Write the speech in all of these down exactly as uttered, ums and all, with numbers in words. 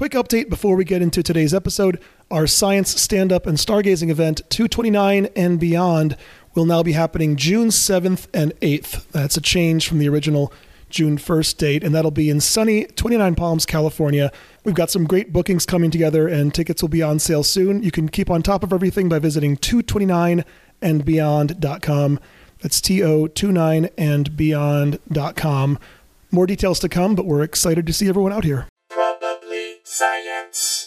Quick update before we get into today's episode. Our science stand-up and stargazing event, two twenty-nine and Beyond, will now be happening June seventh and eighth. That's a change from the original June first date, and that'll be in sunny twenty-nine Palms, California. We've got some great bookings coming together, and tickets will be on sale soon. You can keep on top of everything by visiting two twenty-nine and beyond dot com. That's T O twenty-nine and beyond dot com. More details to come, but we're excited to see everyone out here. Probably Science.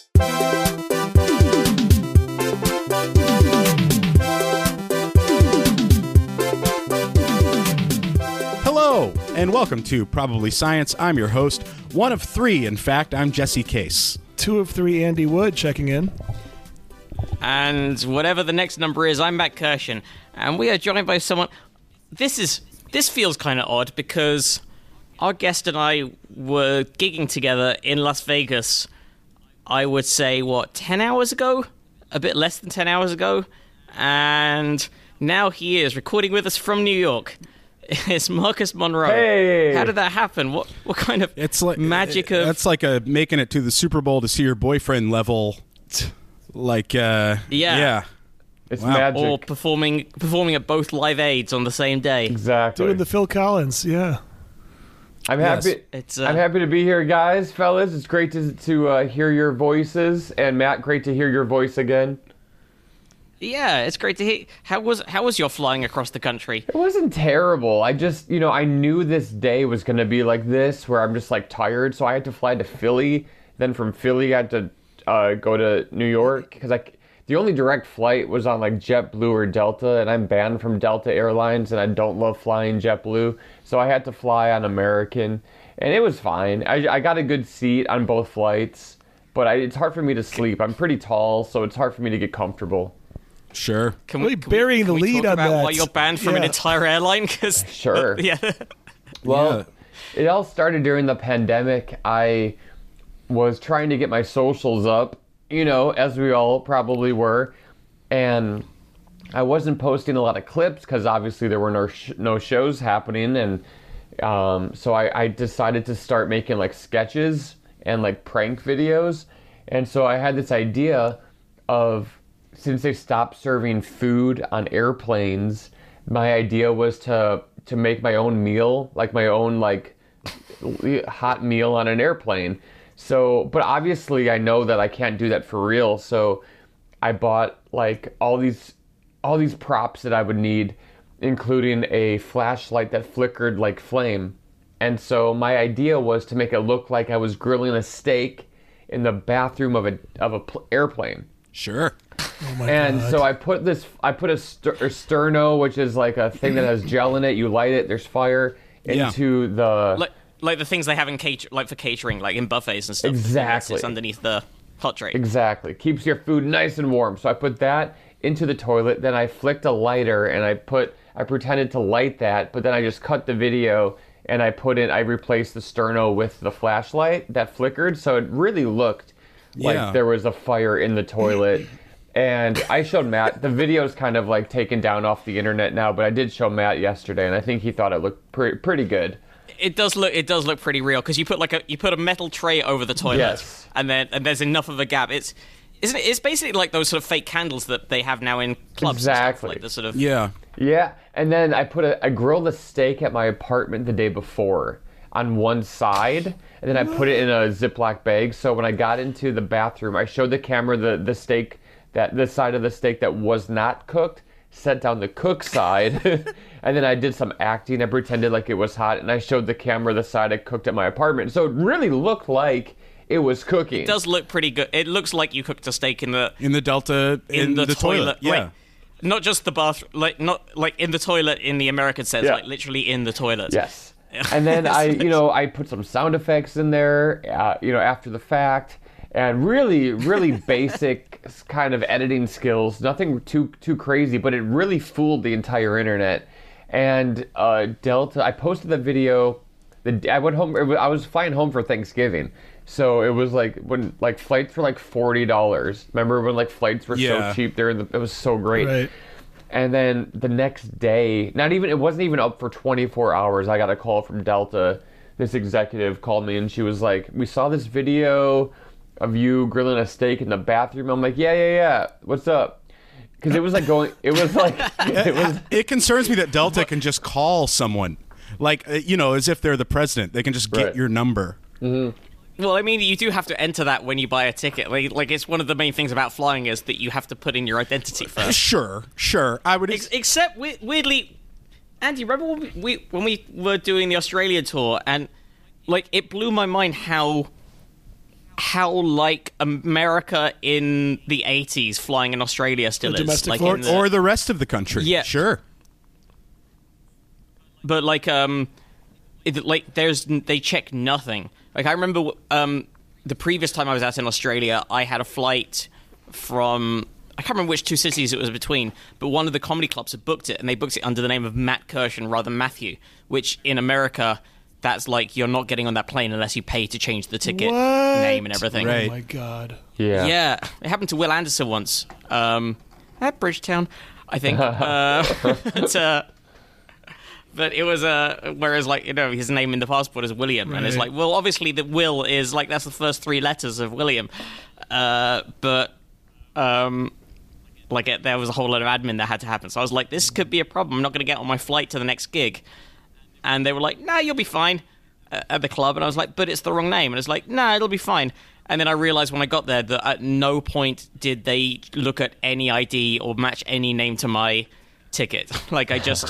Hello, and welcome to Probably Science. I'm your host, one of three. In fact, I'm Jesse Case. Two of three, Andy Wood checking in. And whatever the next number is, I'm Matt Kirshen, and we are joined by someone. This is this feels kind of odd because our guest and I were gigging together in Las Vegas. I would say what ten hours ago, a bit less than ten hours ago, and now he is recording with us from New York. It's Marcus Monroe. Hey! How did that happen? What what kind of It's like magic of... That's like a making it to the Super Bowl to see your boyfriend level. Like, uh, Yeah. yeah. It's Wow. magic. Or performing performing at both Live Aids on the same day. Exactly. Doing the Phil Collins, yeah. I'm Yes. happy. It's, uh, I'm happy to be here, guys, fellas. It's great to to uh, hear your voices, and Matt, great to hear your voice again. Yeah, it's great to hear. How was how was your flying across the country? It wasn't terrible. I just, you know, I knew this day was going to be like this, where I'm just like tired, so I had to fly to Philly. Then from Philly, I had to uh, go to New York because I. The only direct flight was on like JetBlue or Delta, and I'm banned from Delta Airlines, and I don't love flying JetBlue, so I had to fly on American, and it was fine. I, I got a good seat on both flights, but I, it's hard for me to sleep. I'm pretty tall, so it's hard for me to get comfortable. Sure. Can Really can burying can the lead talk on about that. why you're banned from an Yeah. entire airline? Cause, Sure. yeah. Well, Yeah. it all started during the pandemic. I was trying to get my socials up, you know, as we all probably were, and I wasn't posting a lot of clips because obviously there were no sh- no shows happening, and um, so I, I decided to start making like sketches and like prank videos, and so I had this idea of, since they stopped serving food on airplanes, my idea was to to make my own meal, like my own like hot meal on an airplane. So, but obviously I know that I can't do that for real. So I bought like all these all these props that I would need, including a flashlight that flickered like flame. And so my idea was to make it look like I was grilling a steak in the bathroom of a of a pl- airplane. Sure. Oh my And God. so I put this, I put a, ster- a sterno, which is like a thing that has gel in it. You light it, there's fire, Yeah. into the... Like, like the things they have in cater- like for catering, like in buffets and stuff. Exactly. It's underneath the hot tray. Exactly. Keeps your food nice and warm. So I put that into the toilet, then I flicked a lighter and I put, I pretended to light that, but then I just cut the video and I put in, I replaced the sterno with the flashlight that flickered. So it really looked like Yeah. there was a fire in the toilet. And I showed Matt, the video's kind of like taken down off the internet now, but I did show Matt yesterday and I think he thought it looked pre- pretty good. It does look it does look pretty real because you put like a you put a metal tray over the toilet, Yes. and then and there's enough of a gap. It's isn't it? It's basically like those sort of fake candles that they have now in clubs. and stuff, Exactly. like the sort of Yeah. Yeah, and then I put a I grilled a steak at my apartment the day before on one side, and then I put it in a Ziploc bag. So when I got into the bathroom, I showed the camera the the steak that the side of the steak that was not cooked, set down the cooked side, and then I did some acting. I pretended like it was hot, and I showed the camera the side I cooked at my apartment. So it really looked like it was cooking. It does look pretty good. It looks like you cooked a steak in the In the Delta, in, the, toilet. Yeah. Like, not just the bathroom, like not like in the toilet in the American sense, Yeah. like literally in the toilet. Yes. And then I, you know, I put some sound effects in there, uh, you know, after the fact, and really, really basic kind of editing skills. Nothing too too crazy, but it really fooled the entire internet. And uh, Delta, I posted the video. The I went home. it was- I was flying home for Thanksgiving, so it was like when like flights were like forty dollars. Remember when like flights were Yeah. so cheap? There, it was so great. Right. And then the next day, not even, it wasn't even up for twenty-four hours. I got a call from Delta. This executive called me and she was like, we saw this video of you grilling a steak in the bathroom. I'm like, yeah, yeah, yeah. What's up? Because it was like going, it was like, it was. It concerns me that Delta can just call someone, like, uh, you know, as if they're the president. They can just get Right. your number. Mm-hmm. Well, I mean, you do have to enter that when you buy a ticket. Like, like it's one of the main things about flying is that you have to put in your identity first. Sure, sure. I would. Ex- except, we- weirdly, Andy, remember when we, we when we were doing the Australia tour, and like it blew my mind how how like America in the eighties flying in Australia still The is, domestic like flight? in the- or the rest of the country. Yeah. Sure. but like um, it, like there's they check nothing. Like I remember um the previous time I was out in Australia, I had a flight from. I can't remember which two cities it was between, but one of the comedy clubs had booked it, and they booked it under the name of Matt Kirshen rather than Matthew, which in America, that's like you're not getting on that plane unless you pay to change the ticket What? name and everything. Right. Oh my god. Yeah. Yeah, it happened to Will Anderson once um, at Bridgetown, I think. uh, but, uh, but it was uh, whereas like you know his name in the passport is William, and it's Right. like well obviously the Will is like that's the first three letters of William, uh, but. Um, Like, it, there was a whole lot of admin that had to happen. So I was like, this could be a problem. I'm not going to get on my flight to the next gig. And they were like, nah, you'll be fine uh, at the club. And I was like, but it's the wrong name. And it's like, nah, it'll be fine. And then I realized when I got there that at no point did they look at any I D or match any name to my ticket. Like, I just...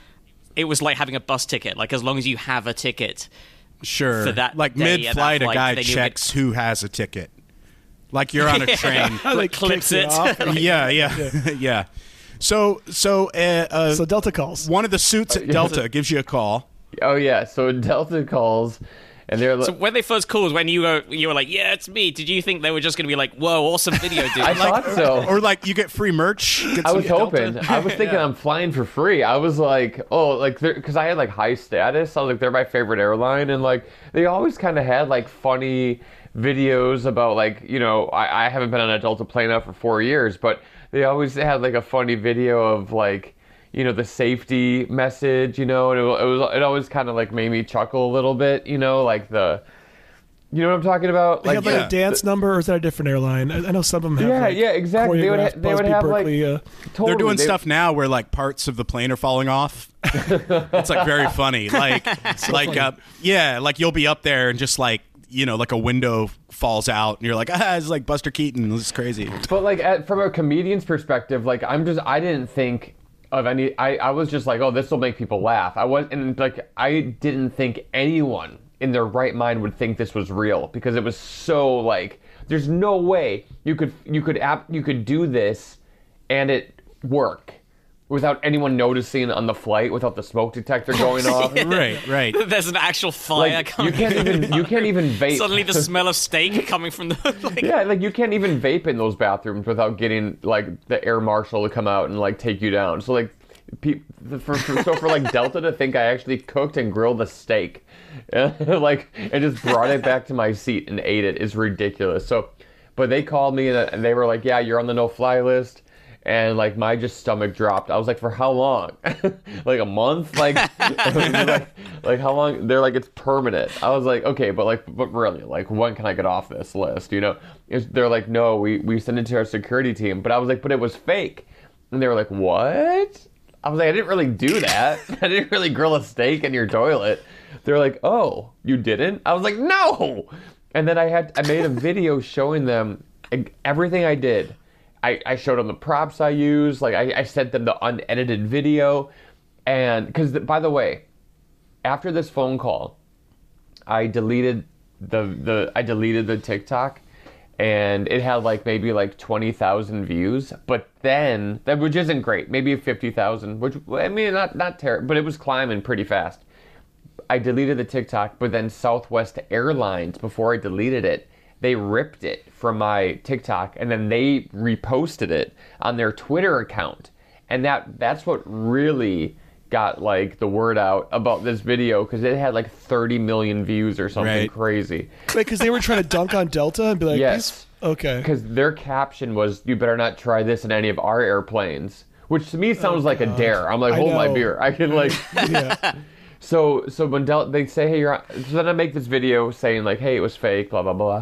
It was like having a bus ticket. Like, as long as you have a ticket... Sure. For that like day at that mid-flight, a flight, guy they knew checks who has a ticket. Like you're on a train. Like, clips kicks it. off. yeah, yeah, yeah. So, so, uh, uh, So Delta calls. one of the suits at Delta gives you a call. Oh yeah. So Delta calls, and they're like, So when they first called, when you were, you were like, yeah, it's me. Did you think they were just going to be like, whoa, awesome video, dude? I thought so. Or like you get free merch. Get I some was Delta. hoping. I was thinking I'm flying for free. I was like, oh, like, because I had like high status. I was like, they're my favorite airline, and like they always kind of had like funny videos about like, you know, I, I haven't been on a Delta plane now for four years, but they always had like a funny video of like, you know, the safety message, you know, and it, it was it always kind of like made me chuckle a little bit, you know, like the. You know what I'm talking about? They Like, have like yeah. a dance number, or is that a different airline? I, I know some of them have. Yeah, like, yeah, exactly. They would ha- choreographed they would Busby have, like- Berkeley, uh, totally, They're doing they- stuff now where like parts of the plane are falling off. It's like very funny. Like, like, funny. uh, yeah, like you'll be up there and just like you know, like a window falls out, and you're like, ah, it's like Buster Keaton. This is crazy. But like at, from a comedian's perspective, like I'm just I didn't think of any. I I was just like, oh, this will make people laugh. I was and like I didn't think anyone in their right mind would think this was real because it was so like there's no way you could you could app you could do this and it work without anyone noticing on the flight, without the smoke detector going off. Right, right. There's an actual fire Like coming. you can't even you can't even vape. Suddenly, the smell of steak coming from the. Like, Yeah, like you can't even vape in those bathrooms without getting like the air marshal to come out and like take you down. So like, pe- for, for so for like Delta to think I actually cooked and grilled a steak, like and just brought it back to my seat and ate it is ridiculous. So, but they called me and they were like, "Yeah, you're on the no-fly list." And like my just stomach dropped. I was like, for how long? Like a month? Like, like, like how long? They're like, it's permanent. I was like, okay, but like, but really, like, when can I get off this list? You know? It's, they're like, no, we we sent it to our security team. But I was like, but it was fake. And they were like, what? I was like, I didn't really do that. I didn't really grill a steak in your toilet. They're like, oh, you didn't? I was like, no. And then I had I made a video showing them everything I did. I, I showed them the props I used. Like I, I sent them the unedited video, and because by the way, after this phone call, I deleted the the I deleted the TikTok, and it had like maybe like twenty thousand views. But then that which isn't great, maybe fifty thousand, which I mean not not terrible, but it was climbing pretty fast. I deleted the TikTok, but then Southwest Airlines, before I deleted it, they ripped it from my TikTok and then they reposted it on their Twitter account. And that that's what really got like the word out about this video because it had like thirty million views or something Right. crazy. because they were trying to dunk on Delta and be like, Yes. these- okay. Because their caption was, "You better not try this in any of our airplanes," which to me sounds like a dare. I'm like, I hold my know. beer. I can like... Yeah. So so when Del- they say, hey, you're on, so then I make this video saying like, hey, it was fake, blah blah blah,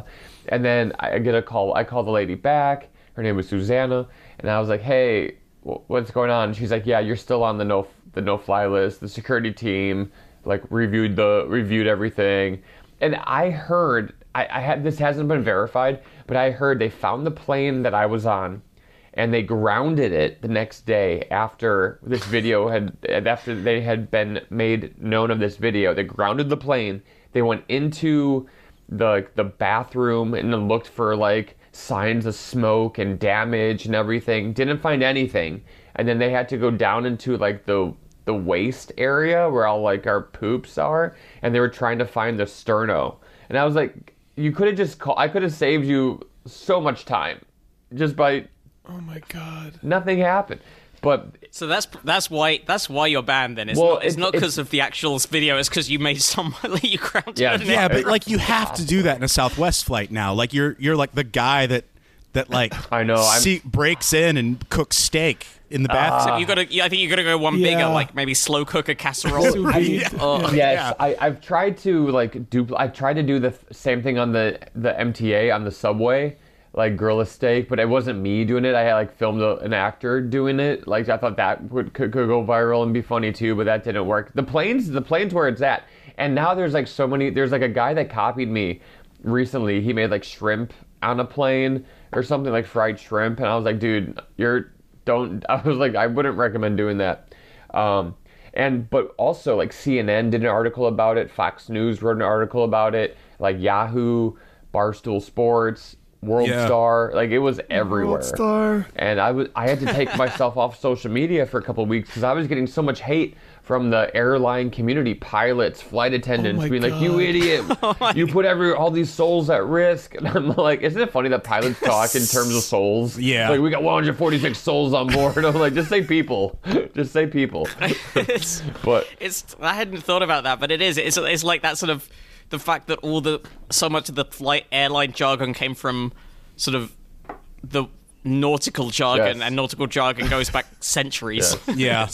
And then I get a call. I call the lady back. Her name was Susanna, and I was like, "Hey, what's going on?" And she's like, "Yeah, you're still on the no the no fly list. The security team like reviewed the reviewed everything." And I heard I, I had this hasn't been verified, but I heard they found the plane that I was on, and they grounded it the next day after this video had after they had been made known of this video. They grounded the plane. They went into the the bathroom and looked for like signs of smoke and damage and everything. Didn't find anything. And then they had to go down into like the the waist area where all like our poops are, and they were trying to find the sterno. And I was like, you could have just called. I could have saved you so much time just by. Oh my God. Nothing happened. But so that's that's why that's why you're banned. Then it's well, not it's, it's not because it's, of the actual video. It's because you made someone you grounded. Yeah, an Yeah, air. but like you have to do that in a Southwest flight now. Like you're you're like the guy that that like I know, I'm- see, breaks in and cooks steak in the bathroom. So you gotta. I think you gotta go one Yeah. bigger, like maybe slow cook a casserole. Sous vide. Oh, yes, Yeah. I, I've tried to like do. I've tried to do the th- same thing on the the M T A on the subway, like grill a steak, but it wasn't me doing it. I had like filmed a, an actor doing it. Like I thought that would could, could go viral and be funny too, but that didn't work. The planes, the planes where it's at, and now there's like so many. There's like a guy that copied me recently. He made like shrimp on a plane or something, like fried shrimp, and I was like, dude, you're don't. I was like, I wouldn't recommend doing that. Um, and but also like C N N did an article about it. Fox News wrote an article about it. Like Yahoo, Barstool Sports, World Yeah. Star, like it was everywhere. World Star. And I was I had to take myself off social media for a couple of weeks because I was getting so much hate from the airline community, pilots, flight attendants, my being like, "You God. idiot! You put every all these souls at risk." And I'm like, "Isn't it funny that pilots talk in terms of souls? Yeah. like we got one hundred forty-six souls on board." I'm like, "Just say people, just say people." it's, But it's. I hadn't thought about that, but it is. It's. It's like that sort of the fact that all the so much of the flight airline jargon came from sort of the nautical jargon, Yes. and nautical jargon goes back centuries. Yes. Yeah.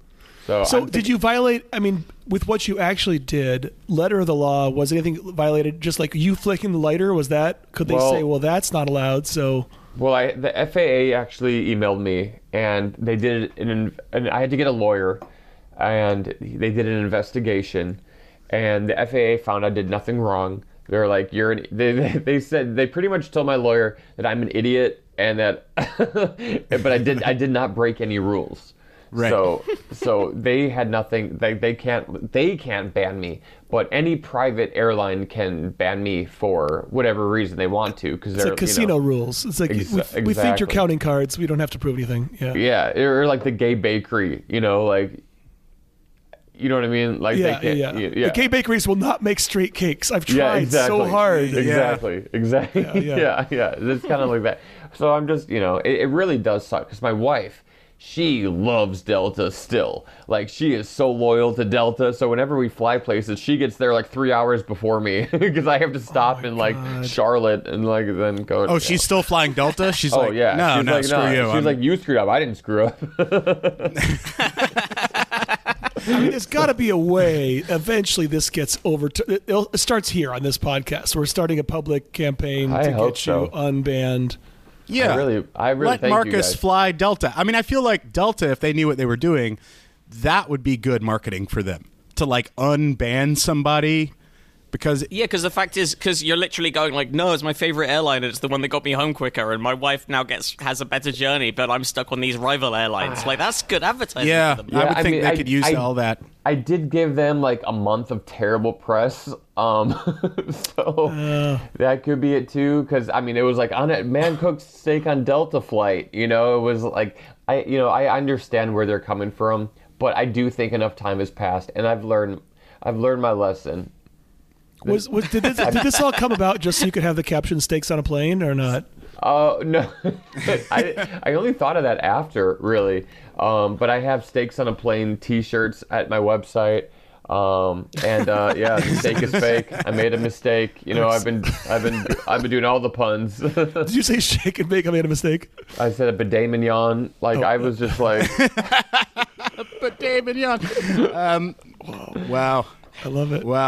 so, So, I'm did think- you violate? I mean, with what you actually did, letter of the law, was anything violated? Just like you flicking the lighter, was that? Could they Well- say, "Well, that's not allowed"? So, Well, I, the F A A actually emailed me, and they did an, and I had to get a lawyer, and they did an investigation, and the F A A found I did nothing wrong. They were like, "You're," an, they they said they pretty much told my lawyer that I'm an idiot and that, but I did I did not break any rules. Right. So so they had nothing. They they can't they can't ban me, but any private airline can ban me for whatever reason they want to because it's they're like casino you know, rules. It's like Exa- we, we think you're exactly. counting cards. We don't have to prove anything. Yeah. Yeah, or like the gay bakery, you know, like, you know what I mean? Like Yeah, they yeah, can't, yeah. yeah. The gay bakeries will not make straight cakes. I've tried Yeah, exactly. so hard. Exactly, exactly. Yeah, yeah. Yeah, yeah. It's kind of like that. So I'm just, you know, it, it really does suck because my wife, she loves Delta still. Like, she is so loyal to Delta. So whenever we fly places, she gets there like three hours before me because I have to stop in like God. Charlotte and like then go. Oh, she's still flying Delta? She's Oh like, yeah. no, She's no, like, screw no. you. She's I'm- like, you screwed up. I didn't screw up. I mean, there's got to be a way. Eventually, this gets over. To, it, it starts here on this podcast. We're starting a public campaign I to hope get you so. unbanned. yeah. I really, I really Let thank you Marcus guys. fly Delta. I mean, I feel like Delta, if they knew what they were doing, that would be good marketing for them to like unban somebody because Yeah, because the fact is, because you're literally going like, no, it's my favorite airline. It's the one that got me home quicker, and my wife now gets has a better journey, but I'm stuck on these rival airlines. Like that's good advertising. yeah, for them. I Yeah, would I think mean, they I- could use I- all that. I did give them like a month of terrible press, um, so that could be it too. Because I mean, it was like on a man cooked steak on Delta flight. You know, it was like I, you know, I understand where they're coming from, but I do think enough time has passed, and I've learned, I've learned my lesson. Was, was did, this, did this all come about just so you could have the caption "steaks on a plane" or not? Oh no, I I only thought of that after really, um, but I have Steaks on a Plane T-shirts at my website, um, and uh, yeah, the steak is fake. I made a mistake. You know, I've been I've been I've been doing all the puns. Did you say shake and bake? I made a mistake. I said a bidet mignon. Like I was just like, But David Young. Um, wow. I love it. Wow.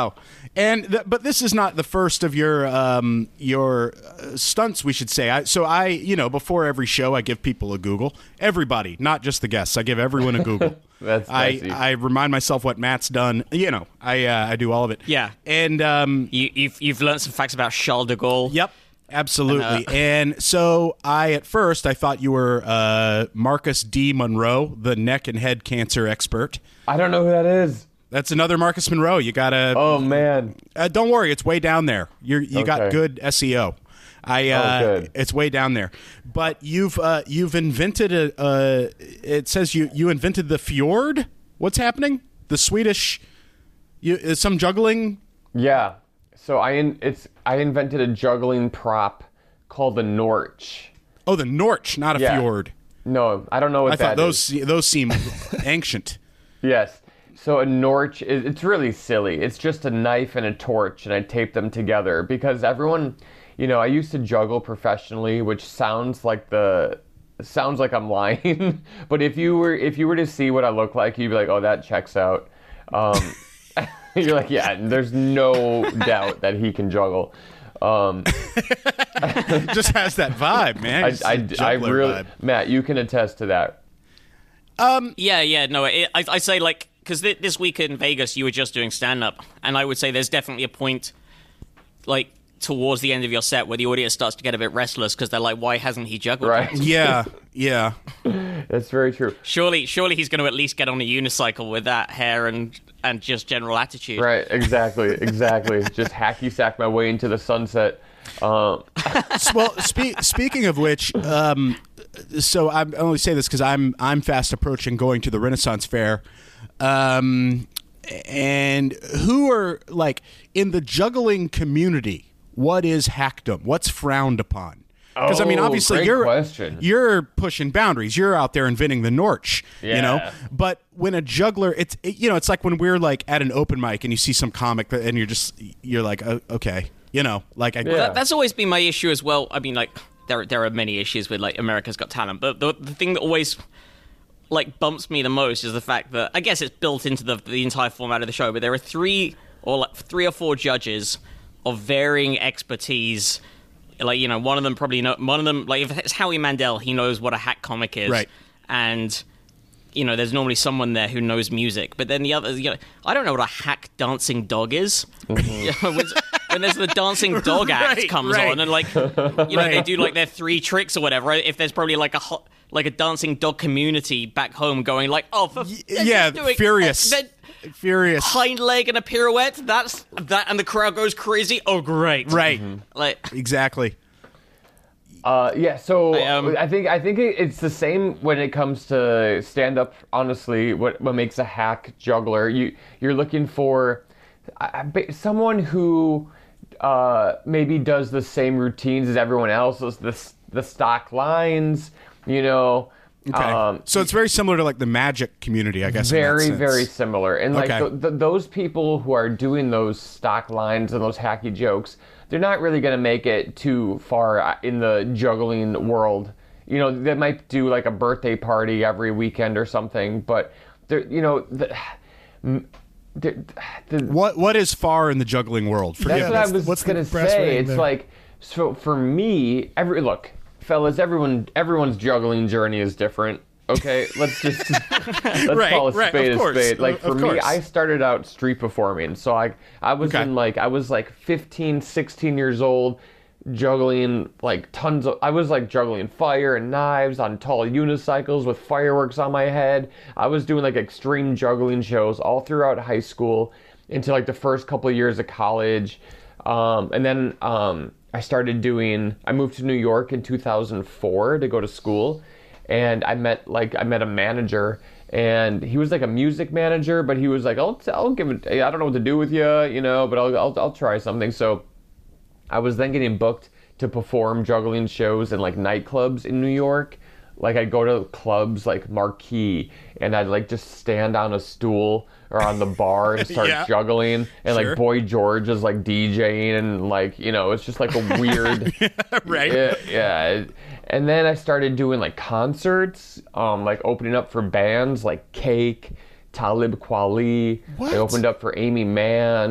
And th- but this is not the first of your um, your uh, stunts, we should say. I, so I, you know, before every show, I give people a Google. Everybody, not just the guests. I give everyone a Google. That's I, nice. I remind myself what Matt's done. You know, I uh, I do all of it. Yeah. And um, You, you've you've learned some facts about Charles de Gaulle. yep, absolutely. And, uh, and so I, at first, I thought you were uh, Marcus D. Monroe, the neck and head cancer expert. I don't know who that is. That's another Marcus Monroe. You gotta. Oh man. Uh, don't worry, it's way down there. You're, you got Okay. good S E O. I uh, Oh, good. It's way down there. But you've uh, you've invented a. Uh, it says you you invented the fjord. What's happening? The Swedish. You is some juggling. Yeah. So I in, it's I invented a juggling prop called the Norch. Oh, the Norch, not a Yeah. fjord. No, I don't know what I thought that is. those those seem ancient. Yes. So a Norch is it's really silly. It's just a knife and a torch, and I tape them together because everyone, you know, I used to juggle professionally, which sounds like the sounds like I'm lying. But if you were if you were to see what I look like, you'd be like, oh, that checks out. Um, you're like, yeah, there's no doubt that he can juggle. Um, Just has that vibe, man. I, Just I, a I juggler really, vibe. Matt, you can attest to that. Yeah, yeah, no, it, I, I say like because th- this week in Vegas you were just doing stand up, and I would say there's definitely a point, like towards the end of your set, where the audience starts to get a bit restless because they're like, why hasn't he juggled? Right. Yeah, yeah. That's very true. Surely, surely he's going to at least get on a unicycle with that hair and and just general attitude. Right, exactly, exactly. Just hacky sack my way into the sunset. Um, S- well, spe- speaking of which, um, so I'm, I only say this because I'm I'm fast approaching going to the Renaissance Fair, um, and who are like in the juggling community? What is hackdom? What's frowned upon? Because I mean, Oh, obviously great you're question. you're pushing boundaries. You're out there inventing the Norch, you know. Yeah. But when a juggler, it's it, you know, it's like when we're like at an open mic and you see some comic that, and you're just you're like, oh, okay, you know, like I, Yeah. That, that's always been my issue as well. I mean, like there there are many issues with like America's Got Talent, but the the thing that always like bumps me the most is the fact that I guess it's built into the the entire format of the show. But there are three or like three or four judges of varying expertise. Like, you know, one of them probably know one of them. Like, if it's Howie Mandel, he knows what a hack comic is, Right. And you know, there's normally someone there who knows music. But then the other, you know, I don't know what a hack dancing dog is. You know, when, when there's the dancing dog act Right, comes right. on, and like, you know, they Right. do like their three tricks or whatever. Right? If there's probably like a ho- like a dancing dog community back home going like, oh, for, they're yeah, just doing, furious, they're- furious. hind leg and a pirouette. That's that, and the crowd goes crazy. Oh, great! Right. Like, Exactly. Uh, yeah, so I, um, I think I think it- it's the same when it comes to stand up. Honestly, what what makes a hack juggler? You you're looking for uh, someone who uh, maybe does the same routines as everyone else, the the, the stock lines, you know. Okay. Um, so it's very similar to like the magic community, I guess. in that very sense. very similar, and like Okay. th- th- those people who are doing those stock lines and those hacky jokes, they're not really going to make it too far in the juggling world. You know, they might do like a birthday party every weekend or something, but they're, you know, the, the, the, What what is far in the juggling world? Forget that's it. what I what's- was what's the going to brass say. ring It's there? like, so for me, every look, fellas, everyone, everyone's juggling journey is different. Okay, let's just let's Right, call a right, spade of a course, spade. Like of- for of me, course. I started out street performing, so I I was Okay. in like I was like fifteen, sixteen years old, juggling like tons of. I was like juggling fire and knives on tall unicycles with fireworks on my head. I was doing like extreme juggling shows all throughout high school into like the first couple of years of college, um, and then um, I started doing. I moved to New York in two thousand four to go to school. And I met like I met a manager, and he was like a music manager, but he was like, "I'll I'll give it. I don't know what to do with you, you know, but I'll I'll, I'll try something." So I was then getting booked to perform juggling shows in like nightclubs in New York. Like I'd go to clubs like Marquee, and I'd like just stand on a stool or on the bar and start Yeah. juggling, and Sure. like Boy George is like DJing, and like you know it's just like a weird. right. Yeah, yeah. And then I started doing like concerts, um, like opening up for bands like Cake, Talib Kweli. What? I opened up for Amy Mann,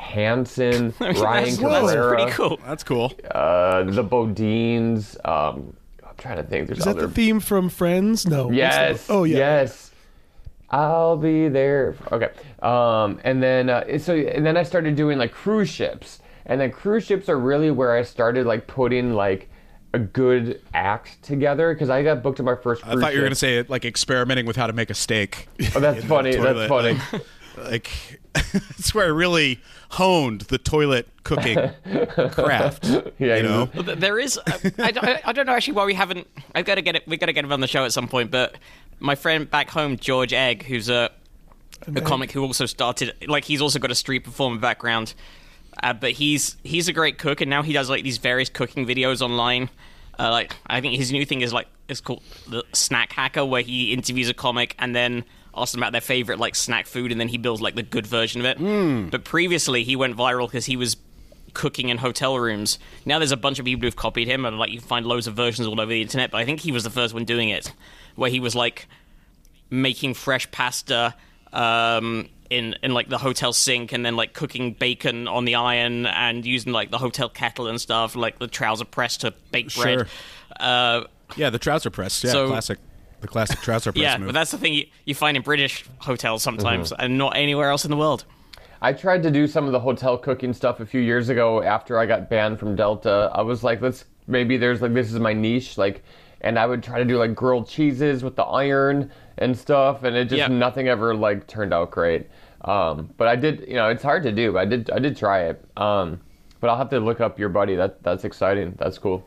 Hanson, Ryan that's, Cabrera, that's pretty cool. That's cool. uh, the Bodines. Um, I'm trying to think. There's Is that other. the theme from Friends? No. what's Yes. the- Oh yeah. Yes. I'll be there. Okay. Um, and then uh, so and then I started doing like cruise ships, and then cruise ships are really where I started like putting like a good act together because I got booked on my first cruise I thought you were going ship. to say like experimenting with how to make a steak. Oh, that's funny. toilet, That's funny. Like, that's where I really honed the toilet cooking craft. Yeah, you know. Well, th- There is. Uh, I, don't- I don't know actually why we haven't. I've got to get it. We got to get him on the show at some point. But my friend back home, George Egg, who's a a comic who also started. Like he's also got a street performer background. Uh, but he's he's a great cook, and now he does like these various cooking videos online. Uh, like I think his new thing is like it's called the Snack Hacker, where he interviews a comic and then asks them about their favorite like snack food, and then he builds like the good version of it. Mm. But previously, he went viral because he was cooking in hotel rooms. Now there's a bunch of people who've copied him, and like you can find loads of versions all over the internet. But I think he was the first one doing it, where he was like making fresh pasta um, in in like the hotel sink, and then like cooking bacon on the iron, and using like the hotel kettle and stuff, like the trouser press to bake bread. Sure. Uh, Yeah, the trouser press. Yeah, So- classic. The classic trouser press yeah, move. but that's the thing you, you find in British hotels sometimes, and not anywhere else in the world. I tried to do some of the hotel cooking stuff a few years ago after I got banned from Delta. I was like, let's maybe there's like this is my niche, like, and I would try to do like grilled cheeses with the iron and stuff, and it just Yeah. nothing ever like turned out great. Um, but I did, you know, it's hard to do, but I did I did try it. Um, but I'll have to look up your buddy. That that's exciting. That's cool.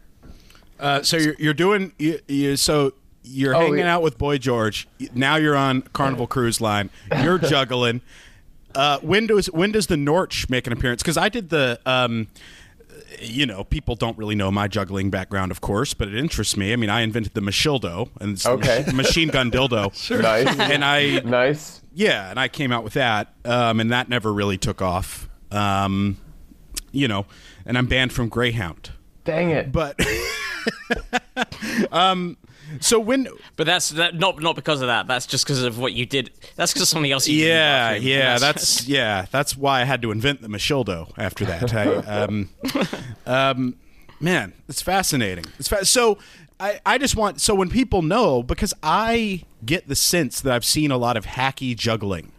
Uh, so you're you're doing you, you so you're Oh, hanging yeah. out with Boy George. Now you're on Carnival Cruise Line. You're juggling. Uh, when does when does the Norch make an appearance? Because I did the. Um, you know, people don't really know my juggling background, of course, but it interests me. I mean, I invented the Machildo and it's the Okay. mach- machine gun dildo. Nice. And I, Nice. yeah, and I came out with that, um, and that never really took off. Um, you know, and I'm banned from Greyhound. Dang it. But, um, so when, But that's that, not not because of that. That's just because of what you did. That's because of something else you did. in the yeah, bathroom. yeah, And that's yeah, that's why I had to invent the Machildo after that. I, um, um, man, it's fascinating. It's fa- so. I, I just want so when people know, because I get the sense that I've seen a lot of hacky juggling,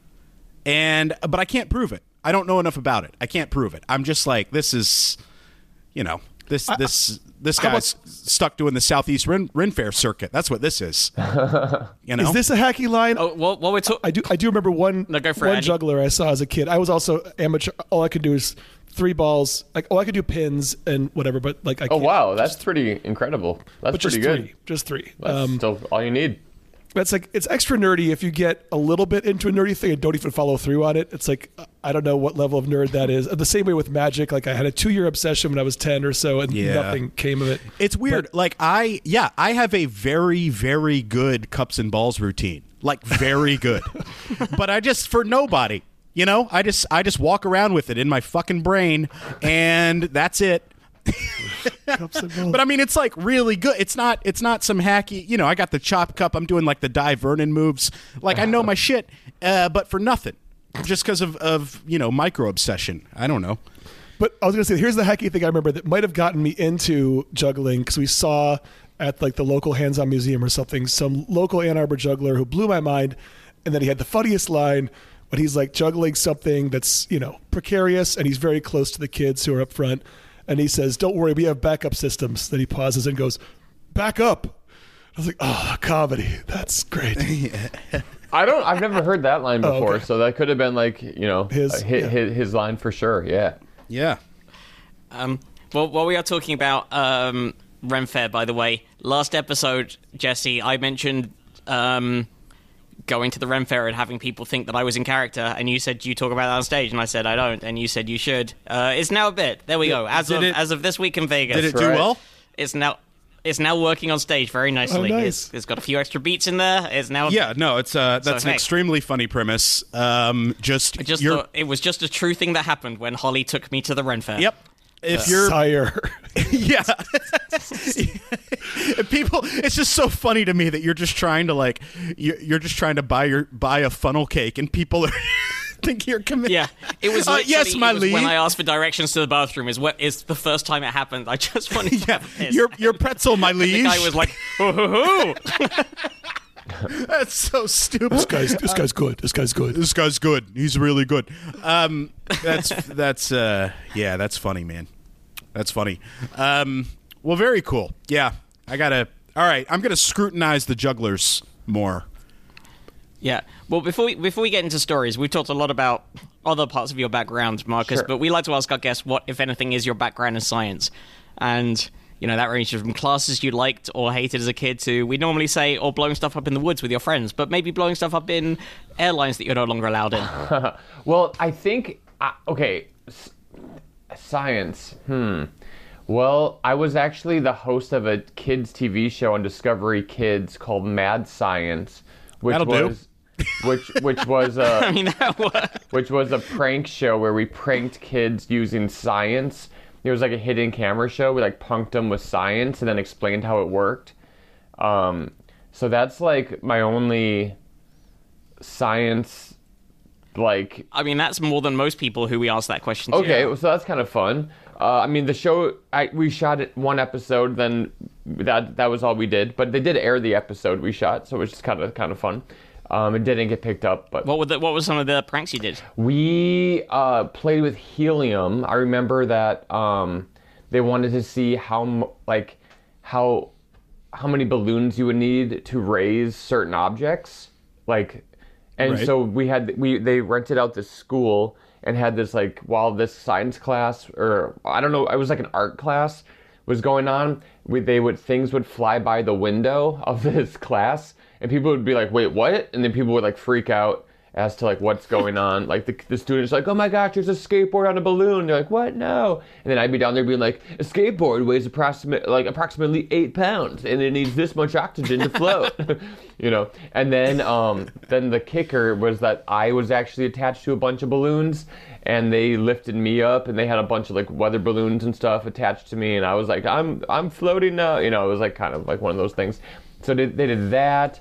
and but I can't prove it. I don't know enough about it. I can't prove it. I'm just like, this is, you know, this this this how guy's stuck doing the Southeast Ren, Ren Fair circuit. That's what this is. You know, Is this a hacky line? Oh, well, what we're talking. I do. I do remember one No, go for it, one Andy. juggler I saw as a kid. I was also amateur. All I could do is three balls. Like, oh, I could do pins and whatever. But like, I Oh can't, wow, that's pretty incredible. That's but just pretty good. three, just three. That's Um, still all you need. That's like it's extra nerdy if you get a little bit into a nerdy thing and don't even follow through on it. It's like I don't know what level of nerd that is. The same way with magic. Like I had a two year obsession when I was ten or so, and Yeah. nothing came of it. It's weird. like I, yeah, I have a very, very good cups and balls routine. Like very good, but I just for nobody. You know, I just I just walk around with it in my fucking brain, and that's it. Cups and balls. But I mean, it's like really good. It's not. It's not some hacky. You know, I got the chop cup. I'm doing like the Di Vernon moves. Like I know my shit, uh, but for nothing, just because of of you know micro obsession. I don't know. But I was going to say, here's the hacky thing I remember that might have gotten me into juggling because we saw at like the local hands-on museum or something, some local Ann Arbor juggler who blew my mind. And then he had the funniest line when he's like juggling something that's, you know, precarious and he's very close to the kids who are up front. And he says, don't worry, we have backup systems. Then he pauses and goes, back up. I was like, oh, comedy. That's great. I don't. I've never heard that line Oh, before, okay. so that could have been like you know His- his his, yeah. his, his line for sure. Yeah. Yeah. Um, well, while we are talking about um, Ren Fair, by the way, last episode, Jesse, I mentioned um, going to the Ren Fair and having people think that I was in character, and you said, do you talk about that on stage? And I said, I don't, and you said you should. Uh, it's now a bit. There we go. As did of it- as of this week in Vegas, Did it do right. well? it's now it's now working on stage very nicely. Oh, nice. It's, it's got a few extra beats in there. It's now Yeah. No. It's uh. That's So, an hey. extremely funny premise. Um. Just. I just you're, thought it was just a true thing that happened when Holly took me to the Ren Fair. Yep. If you're Sire. yeah. People, it's just so funny to me that you're just trying to like, you're, you're just trying to buy your buy a funnel cake, and people are think you're committed. Yeah, it was Uh, literally yes, my it was liege. when I asked for directions to the bathroom. Is what is the first time it happened. I just wanted to Yeah, have a piss. your your pretzel, my liege. The guy was like, "Hoo hoo hoo." That's so stupid. This guy's this guy's good. This guy's good. This guy's good. He's really good. Um, that's that's uh, yeah, that's funny, man. That's funny. Um, well, very cool. Yeah, I gotta. All right, I'm gonna scrutinize the jugglers more. Yeah. Well, before we, before we get into stories, we've talked a lot about other parts of your background, Marcus, Sure. but we like to ask our guests what, if anything, is your background in science. And, you know, that ranges from classes you liked or hated as a kid to, we normally say, or blowing stuff up in the woods with your friends, but maybe blowing stuff up in airlines that you're no longer allowed in. Well, I think, uh, okay, s- science, hmm. Well, I was actually the host of a kids' T V show on Discovery Kids called Mad Science, which That'll do. was, which which was a I mean, that was... which was a prank show where we pranked kids using science. It was like a hidden camera show. We like punked them with science and then explained how it worked. Um, so that's like my only science, like. I mean, that's more than most people who we ask that question to. Okay, so that's kind of fun. Uh, I mean, the show, I, we shot it one episode, then that that was all we did. But they did air the episode we shot, so it was just kind of kind of fun. Um, it didn't get picked up, but What were the, what were some of the pranks you did? we uh, played with helium. I remember that um, they wanted to see how m- like how how many balloons you would need to raise certain objects, like, and Right. so we had we they rented out this school and had this like while this science class or I don't know, it was like an art class was going on. We they would things would fly by the window of this class. And people would be like, wait, what? And then people would like freak out as to like what's going on. Like the, the students like, oh my gosh, there's a skateboard on a balloon. They're like, what? No. And then I'd be down there being like, a skateboard weighs approximate like approximately eight pounds and it needs this much oxygen to float. You know. And then um then the kicker was that I was actually attached to a bunch of balloons and they lifted me up and they had a bunch of like weather balloons and stuff attached to me and I was like, I'm I'm floating now. You know, it was like kind of like one of those things. So they, they did that.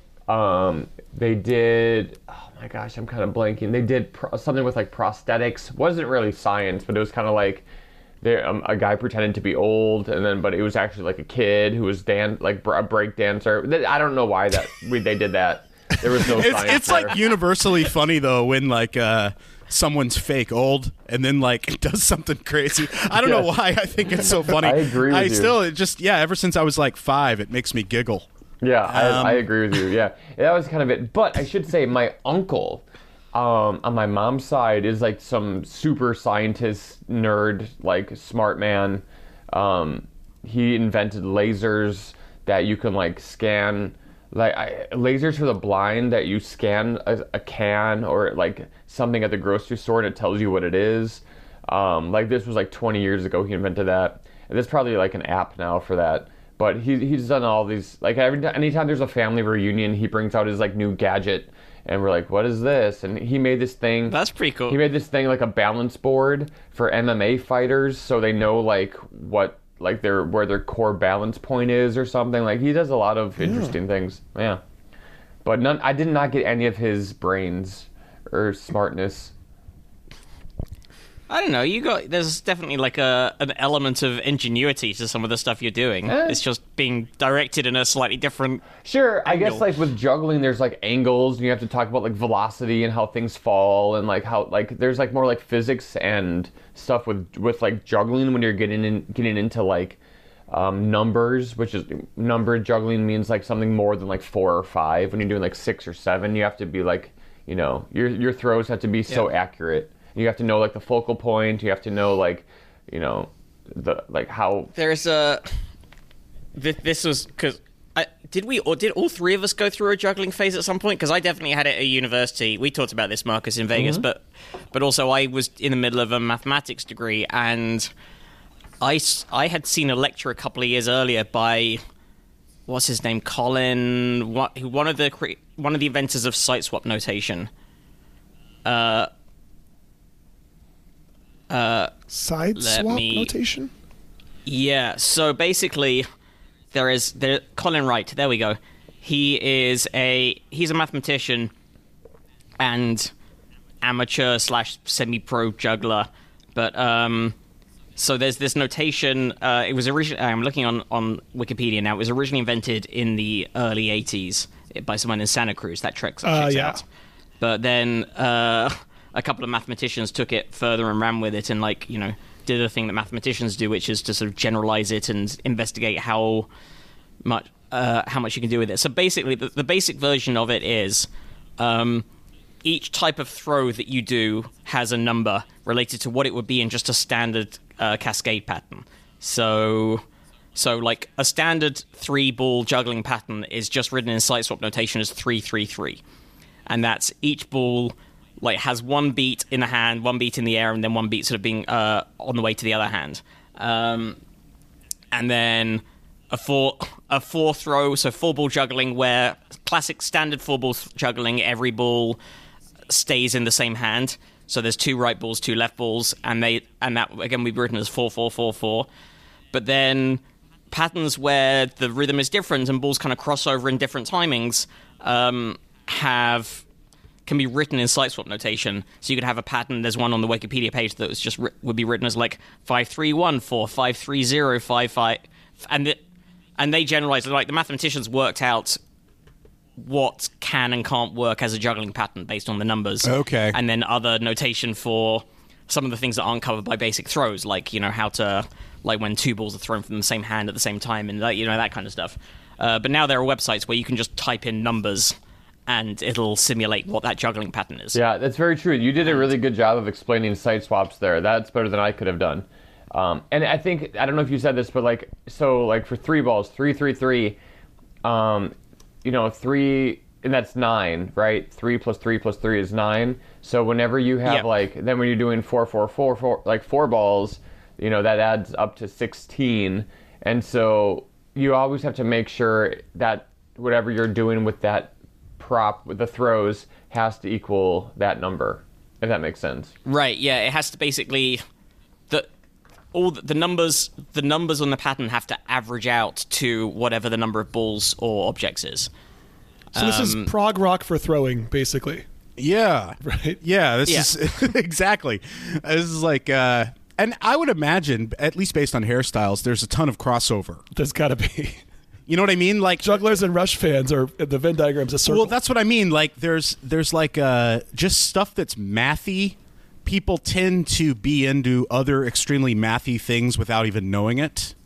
Um, they did, oh my gosh, I'm kind of blanking. They did pro- something with like prosthetics. Wasn't really science, but it was kind of like there um, a guy pretended to be old, and then but it was actually like a kid who was dan like br- a break dancer. Th- I don't know why that we, they did that. There was no It's science. it's there. like universally funny though when like uh, someone's fake old and then like does something crazy. I don't know Yes. why I think it's so funny. I agree with I you. still it just yeah. Ever since I was like five, it makes me giggle. Yeah, Um, I, I agree with you. Yeah, that was kind of it. But I should say, my uncle, um, on my mom's side, is like some super scientist nerd, like smart man. Um, he invented lasers that you can like scan, like I, lasers for the blind that you scan a, a can or like something at the grocery store and it tells you what it is. Um, like this was like twenty years ago. He invented that. And there's probably like an app now for that. But he he's done all these, like every anytime there's a family reunion, he brings out his like new gadget, and we're like, what is this? And he made this thing. That's pretty cool. He made this thing like a balance board for M M A fighters, so they know like what like their where their core balance point is or something. Like he does a lot of interesting things. Yeah, but none. I did not get any of his brains or smartness. I don't know. You got there's definitely like a an element of ingenuity to some of the stuff you're doing. Eh. It's just being directed in a slightly different. Sure, I guess Angle. like with juggling, there's like angles, and you have to talk about like velocity and how things fall, and like how like there's like more like physics and stuff with with like juggling when you're getting in getting into like um, numbers, which is number juggling means like something more than like four or five. When you're doing like six or seven, you have to be like you know your your throws have to be so Yeah. accurate. You have to know like the focal point. You have to know like you know the like how There's a. This, this was because. Did we or did all three of us go through a juggling phase at some point? Because I definitely had it at university. We talked about this, Marcus, in Vegas, but but also I was in the middle of a mathematics degree, and I, s- I had seen a lecture a couple of years earlier by what's his name, Colin, what, who one of the cre- one of the inventors of site swap notation. Uh, uh, Side Let swap me- notation? Yeah, so basically, there is there Colin Wright. There we go. He is a he's a mathematician, and amateur slash semi-pro juggler. But um, so there's this notation. Uh, it was originally. I'm looking on, on Wikipedia now. It was originally invented in the early eighties by someone in Santa Cruz. That tricks Uh, yeah. out. But then uh, a couple of mathematicians took it further and ran with it, and like you know did the thing that mathematicians do, which is to sort of generalize it and investigate how much uh, how much you can do with it. So basically, the, the basic version of it is. Um, Each type of throw that you do has a number related to what it would be in just a standard uh, cascade pattern. So, so like a standard three-ball juggling pattern is just written in site swap notation as three three three, and that's each ball like has one beat in the hand, one beat in the air, and then one beat sort of being uh, on the way to the other hand. Um, and then a four a four throw, so four ball juggling, where classic standard four ball juggling, every ball stays in the same hand. So there's two right balls, two left balls, and they and that again we've written as four four four four. But then patterns where the rhythm is different and balls kind of cross over in different timings um, have can be written in site swap notation. So you could have a pattern. There's one on the Wikipedia page that was just would be written as like five three one four, five three zero five five, and the, and they generalized like the mathematicians worked out what can and can't work as a juggling pattern based on the numbers. Okay. And then other notation for some of the things that aren't covered by basic throws, like, you know, how to, like when two balls are thrown from the same hand at the same time and, you know, that kind of stuff. Uh, but now there are websites where you can just type in numbers and it'll simulate what that juggling pattern is. Yeah, that's very true. You did a really good job of explaining site swaps there. That's better than I could have done. Um, and I think, I don't know if you said this, but like, so like for three balls, three, three, three, um, you know, three, and that's nine, right? Three plus three plus three is nine. So whenever you have Yep. like, then when you're doing four, four, four, four, like four balls, you know, that adds up to sixteen. And so you always have to make sure that whatever you're doing with that prop, with the throws, has to equal that number, if that makes sense. Right, yeah, it has to basically... the all the, the numbers the numbers on the pattern have to average out to whatever the number of balls or objects is. So this is prog rock for throwing, basically. Yeah. Right? Yeah, this Yeah. is exactly. This is like uh and I would imagine, at least based on hairstyles, there's a ton of crossover. There's got to be. You know what I mean? Like Jugglers and Rush fans are the Venn diagram's a circle. well, that's what I mean. Like there's there's like uh just stuff that's mathy. People tend to be into other extremely mathy things without even knowing it.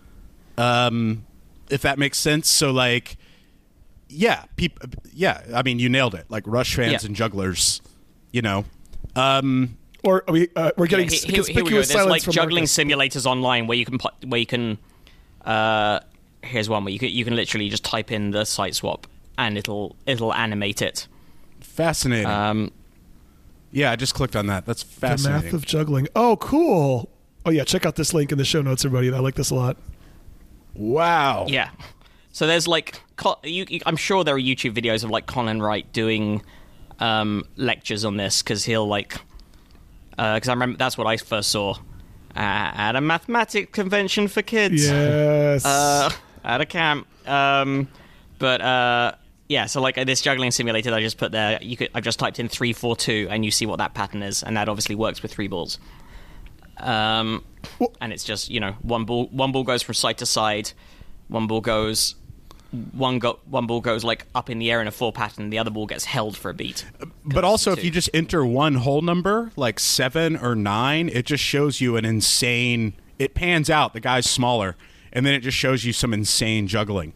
Um, if that makes sense. So like, yeah, people. Yeah, I mean, you nailed it. Like Rush fans Yeah. and jugglers, you know. Um, or are we, uh, we're getting Yeah, here- here- here we go. conspicuous There's silence like from juggling Marcus. simulators online where you can pl- where you can. Uh, here's one where you can you can literally just type in the site swap and it'll it'll animate it. fascinating. Um, yeah, I just clicked on that. That's The fascinating. math of juggling. Oh, cool. Oh, yeah, check out this link in the show notes, everybody. I like this a lot. wow. yeah. So there's like Co- you, you, I'm sure there are YouTube videos of like Colin Wright doing um, lectures on this because he'll like because I remember that's what I first saw uh, at a mathematics convention for kids. Yes. uh, at a camp. Um, but uh, yeah, so like this juggling simulator that I just put there, you could I've just typed in three four two, and you see what that pattern is, and that obviously works with three balls. Um, and it's just you know one ball one ball goes from side to side, one ball goes one go one ball goes like up in the air in a four pattern, the other ball gets held for a beat. But also, if two. you just enter one whole number, like seven or nine, it just shows you an insane. It pans out. The guy's smaller, and then it just shows you some insane juggling.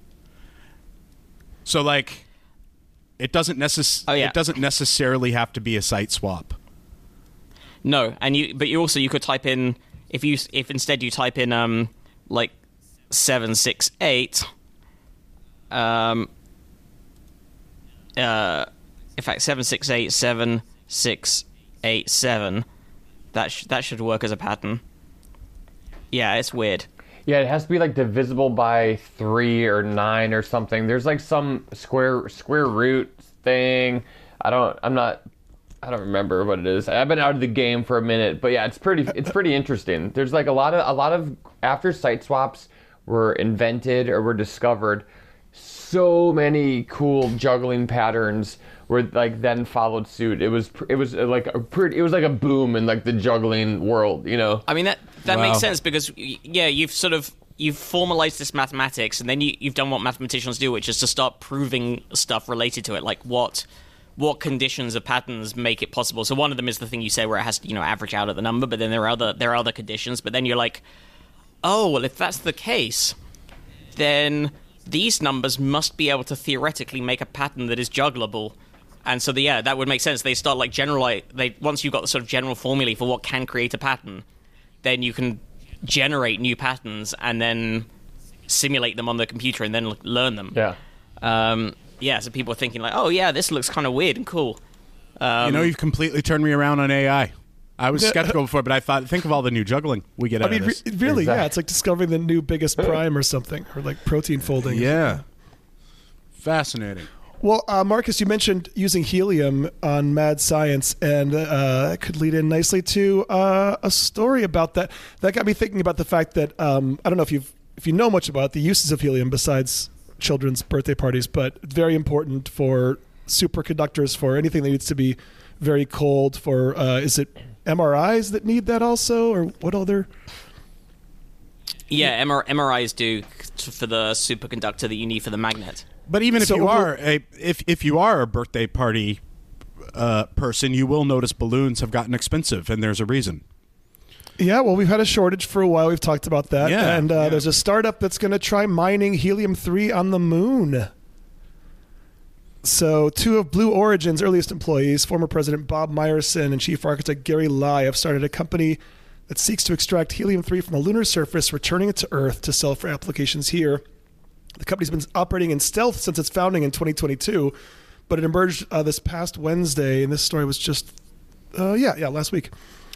So, like, it doesn't necess- Oh, yeah. It doesn't necessarily have to be a site swap. No, and you but you also you could type in if you if instead you type in um like seven six eight um uh in fact seven six eight seven six eight seven that sh- that should work as a pattern. Yeah, it's weird. Yeah, it has to be like divisible by three or nine or something. There's like some square square root thing. I don't. I'm not. I don't remember what it is. I've been out of the game for a minute, but yeah, it's pretty. It's pretty interesting. There's like a lot of a lot of after site swaps were invented or were discovered. so many cool juggling patterns were like then followed suit. It was pr- it was uh, like a pretty it was like a boom in like the juggling world, you know. I mean that that Wow. makes sense because y- yeah, you've sort of you've formalized this mathematics, and then you, you've done what mathematicians do, which is to start proving stuff related to it, like what what conditions of patterns make it possible. So one of them is the thing you say where it has to, you know, average out at the number, but then there are other there are other conditions. But then you're like, oh well, if that's the case, then these numbers must be able to theoretically make a pattern that is jugglable. And so, the, yeah, that would make sense. They start like generalize. They once you've got the sort of general formulae for what can create a pattern, then you can generate new patterns and then simulate them on the computer and then l- learn them. Yeah. Um, yeah. So people are thinking like, oh yeah, this looks kind of weird and cool. Um, You know, you've completely turned me around on A I. I was skeptical before, but I thought, think of all the new juggling we get I out mean, of this. re- really, Exactly. yeah, it's like discovering the new biggest prime or something, or like protein folding. Yeah. Fascinating. Well, uh, Marcus, you mentioned using helium on Mad Science, and uh, that could lead in nicely to uh, a story about that. That got me thinking about the fact that um, I don't know if you've if you know much about the uses of helium besides children's birthday parties, but very important for superconductors, for anything that needs to be very cold. For uh, is it M R Is that need that also, or what other? yeah, M R- M R Is do t- for the superconductor that you need for the magnet. But even if So you we're- are a if if you are a birthday party uh, person, you will notice balloons have gotten expensive, and there's a reason. Yeah, well, we've had a shortage for a while. We've talked about that. Yeah, and uh, yeah. there's a startup that's going to try mining helium three on the moon. So, two of Blue Origin's earliest employees, former President Bob Myerson and Chief Architect Gary Lai, have started a company that seeks to extract helium three from the lunar surface, returning it to Earth to sell for applications here. The company's been operating in stealth since its founding in twenty twenty-two, but it emerged uh, this past Wednesday, and this story was just, uh, yeah, yeah, last week.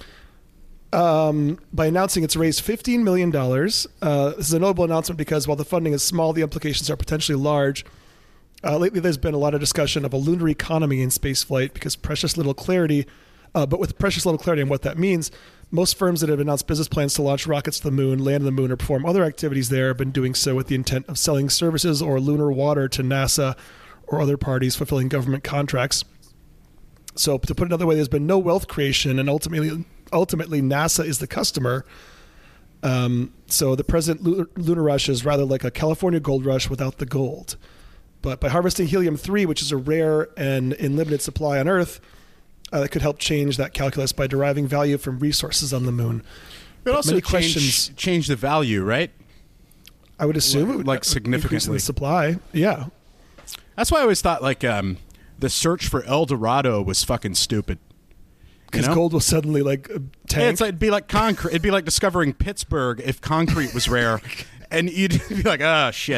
Um, by announcing it's raised fifteen million dollars. Uh, this is a notable announcement because while the funding is small, the implications are potentially large. Uh, lately, there's been a lot of discussion of a lunar economy in spaceflight because precious little clarity, uh, but with precious little clarity on what that means, most firms that have announced business plans to launch rockets to the moon, land on the moon, or perform other activities there have been doing so with the intent of selling services or lunar water to NASA or other parties fulfilling government contracts. So, to put it another way, there's been no wealth creation, and ultimately, ultimately NASA is the customer. Um, so, the present lunar, lunar rush is rather like a California gold rush without the gold. But by harvesting helium three, which is a rare and in limited supply on Earth, uh, that could help change that calculus by deriving value from resources on the moon. It also many change, questions- change the value, right? I would assume Like- it would like increase significantly. the supply. Yeah. That's why I always thought like um, the search for El Dorado was fucking stupid. You Because know? gold will suddenly like uh, tank. Yeah, it's like, it'd be like concrete. It'd be like discovering Pittsburgh if concrete was rare, and you'd be like, "Oh shit!"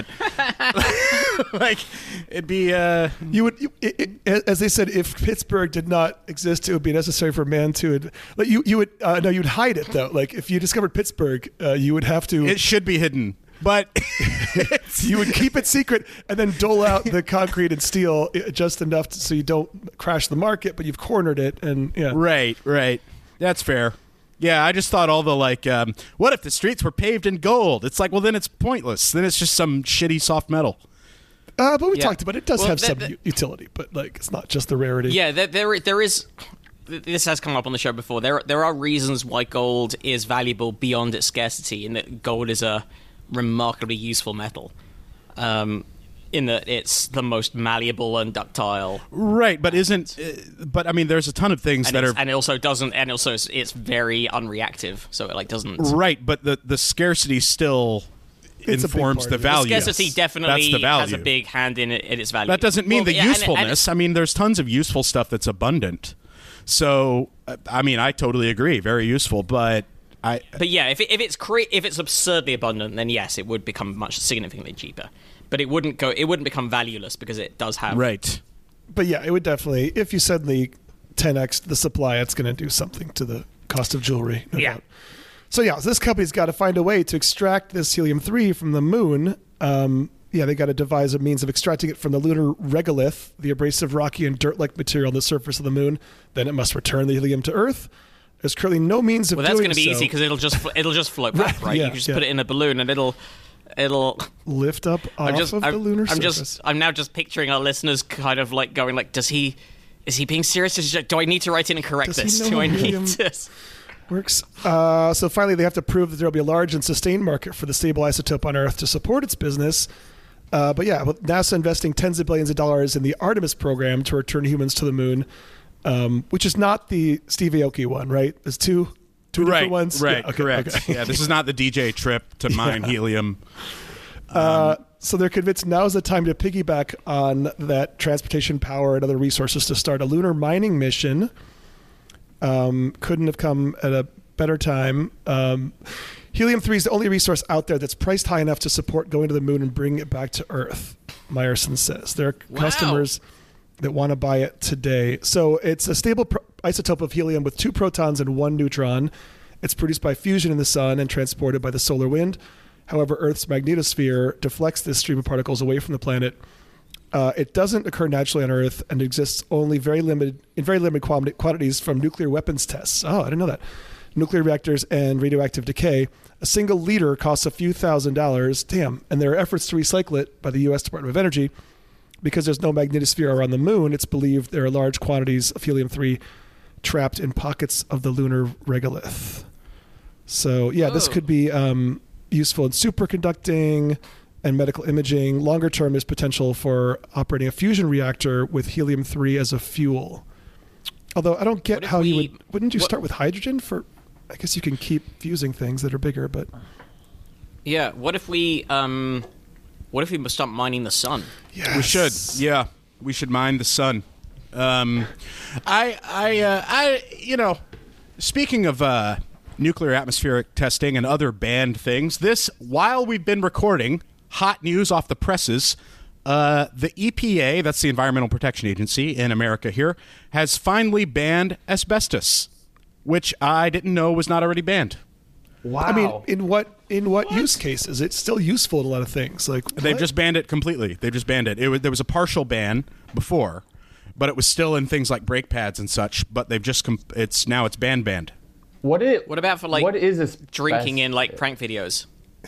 Like it'd be. Uh, You would, you, it, it, as they said, if Pittsburgh did not exist, it would be necessary for man to. Like you, you would uh, no, you'd hide it though. Like if you discovered Pittsburgh, uh, you would have to. it should be hidden, but it's, you would keep it secret and then dole out the concrete and steel uh, just enough to, so you don't crash the market, but you've cornered it. And yeah, right, right. That's fair. Yeah, I just thought all the like, um, what if the streets were paved in gold? It's like, well, then it's pointless. Then it's just some shitty soft metal. uh, but we Yeah. talked about it. It does Well, have that- some that- u- utility, but like it's not just the rarity. Yeah, there, there, there is. This has come up on the show before. There, there are reasons why gold is valuable beyond its scarcity, and that gold is a remarkably useful metal. Um, in that it's the most malleable and ductile, Right, but isn't? Uh, but I mean, there's a ton of things and, that it's, are and it also doesn't, and also it's, it's very unreactive, so it like doesn't. right. But the the scarcity still It's a big informs part the of it. value. Scarcity That's definitely the value. has a big hand in, it, in its value. That doesn't mean Well, the yeah, and- and- usefulness. I mean, there's tons of useful stuff that's abundant. So, uh, I mean, I totally agree. Very useful, but I But yeah, if it, if it's cre- if it's absurdly abundant, then yes, it would become much significantly cheaper. But it wouldn't go. It wouldn't become valueless because it does have. right. But yeah, it would definitely. If you suddenly ten x the supply, it's going to do something to the cost of jewelry. No Yeah. doubt. So yeah, so this company's got to find a way to extract this helium three from the moon. Um, yeah, they got to devise a means of extracting it from the lunar regolith, the abrasive, rocky, and dirt-like material on the surface of the moon. Then it must return the helium to Earth. There's currently no means of Well, that's doing going to be so. easy because it'll just fl- it'll just float back, Right, right? yeah, you can just yeah. put it in a balloon and it'll. it'll. Lift up off I'm just. of I'm, the lunar I'm surface. just. I'm now just picturing our listeners kind of like going like, does he? Is he being serious? Is he, do I need to write in and correct Does he this? know Do I helium- need this? Works. Uh, so finally, they have to prove that there will be a large and sustained market for the stable isotope on Earth to support its business. Uh, but yeah, with NASA investing tens of billions of dollars in the Artemis program to return humans to the moon, um, which is not the Steve Aoki one, right? There's two, two right, different ones. right, Yeah, okay, correct. okay. Yeah, this is not the D J trip to mine helium. Uh, so they're convinced now is the time to piggyback on that transportation power and other resources to start a lunar mining mission. Um, couldn't have come at a better time. Um, helium three is the only resource out there that's priced high enough to support going to the moon and bringing it back to Earth, Meyerson says. There are Wow. customers that want to buy it today. So it's a stable pro- isotope of helium with two protons and one neutron. It's produced by fusion in the sun and transported by the solar wind. However, Earth's magnetosphere deflects this stream of particles away from the planet. Uh, it doesn't occur naturally on Earth and exists only very limited in very limited quanti- quantities from nuclear weapons tests. Oh, I didn't know that. Nuclear reactors and radioactive decay. A single liter costs a few thousand dollars. Damn. And there are efforts to recycle it by the U S Department of Energy. Because there's no magnetosphere around the moon, it's believed there are large quantities of helium three trapped in pockets of the lunar regolith. So, yeah, this Oh. could be um, useful in superconducting and medical imaging. Longer term, there's potential for operating a fusion reactor with helium three as a fuel. Although I don't get What if how you we- would... Wouldn't you what- start with hydrogen for... I guess you can keep fusing things that are bigger, but... Yeah. What if we? Um, what if we start mining the sun? Yes. We should, yeah. We should mine the sun. Um, I, I, uh, I, you know, speaking of uh, nuclear atmospheric testing and other banned things, this while we've been recording, hot news off the presses. Uh, the E P A, that's the Environmental Protection Agency in America here, has finally banned asbestos, which I didn't know was not already banned. Wow. I mean, in what in what, use cases? It's still useful in a lot of things. Like They've what? just banned it completely. They just banned it. It was, there was a partial ban before, but it was still in things like brake pads and such. But they've just com- it's now it's banned banned. what is What about for like what is this drinking in like prank videos?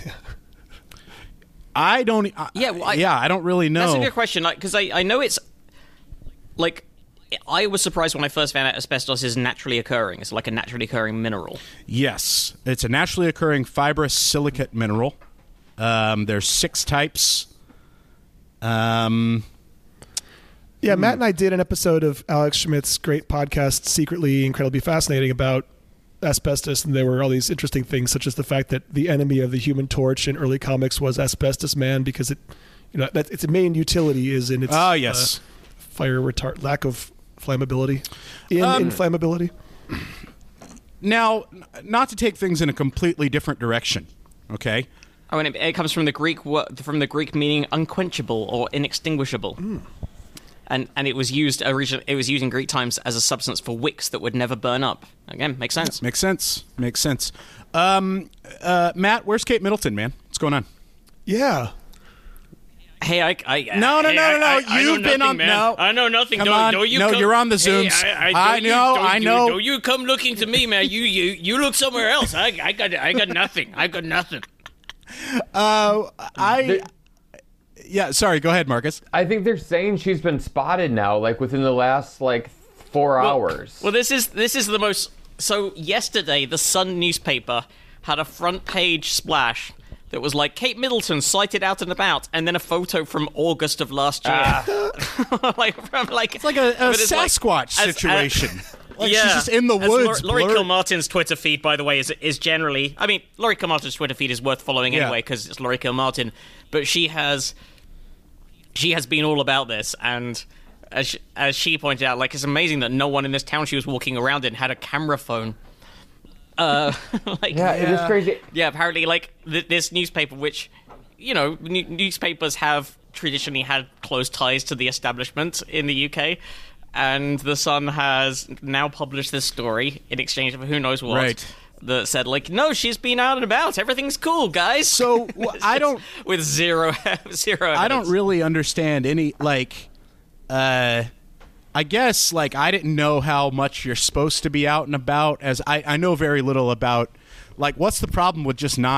I don't. I, Yeah, well, I- yeah, I don't really know. That's a good question, like because I, I know it's like I was surprised when I first found out asbestos is naturally occurring. It's like a naturally occurring mineral. Yes, it's a naturally occurring fibrous silicate mineral. Um, there's six types. Um, Yeah, Hmm. Matt and I did an episode of Alex Schmidt's great podcast, Secretly Incredibly Fascinating, about asbestos, and there were all these interesting things, such as the fact that the enemy of the Human Torch in early comics was Asbestos Man, because it, you know, that its main utility is in its Ah, yes. uh, fire retard lack of flammability, in Um, inflammability. now, n- not to take things in a completely different direction. Okay. Oh, and it, it comes from the Greek wo- from the Greek meaning unquenchable or inextinguishable. And and it was used originally. It was used in Greek times as a substance for wicks that would never burn up. Again, makes sense. Makes sense. Makes sense. Um, uh, Matt, where's Kate Middleton, man? What's going on? Yeah, Hey, I, I No, no, hey, no, I- no, no. I- I know You've been nothing, on- man. no. I know nothing. Come don't, on. don't you No, come, you're on the Hey, Zooms. I, I, I don't you- know, don't I you- know. Don't you come looking to me, man? You, you, you look somewhere else. I, I got, I got nothing. I got nothing. Uh, I. There- Yeah, sorry. Go ahead, Marcus. I think they're saying she's been spotted now, like within the last like four hours. Well, this is this is the most. So yesterday, the Sun newspaper had a front page splash that was like Kate Middleton sighted out and about, and then a photo from August of last year, like from like It's like a, a but it's like- Sasquatch as- as- situation. like yeah, she's just in the As woods. Laurie blurred. Kilmartin's Twitter feed, by the way, is is generally. I mean, Laurie Kilmartin's Twitter feed is worth following Yeah. anyway because it's Laurie Kilmartin, but she has she has been all about this, and as she, as she pointed out, like it's amazing that no one in this town she was walking around in had a camera phone. Uh, like yeah, it is crazy. yeah, apparently, like th- this newspaper, which you know, n- newspapers have traditionally had close ties to the establishment in the U K, and the Sun has now published this story in exchange for who knows what. Right. That said, like, no, she's been out and about. Everything's cool, guys. So w- It's I just don't. with zero, zero. I don't evidence. really understand any like. Uh, I guess like I didn't know how much you're supposed to be out and about. As I I know very little about. Like, what's the problem with just not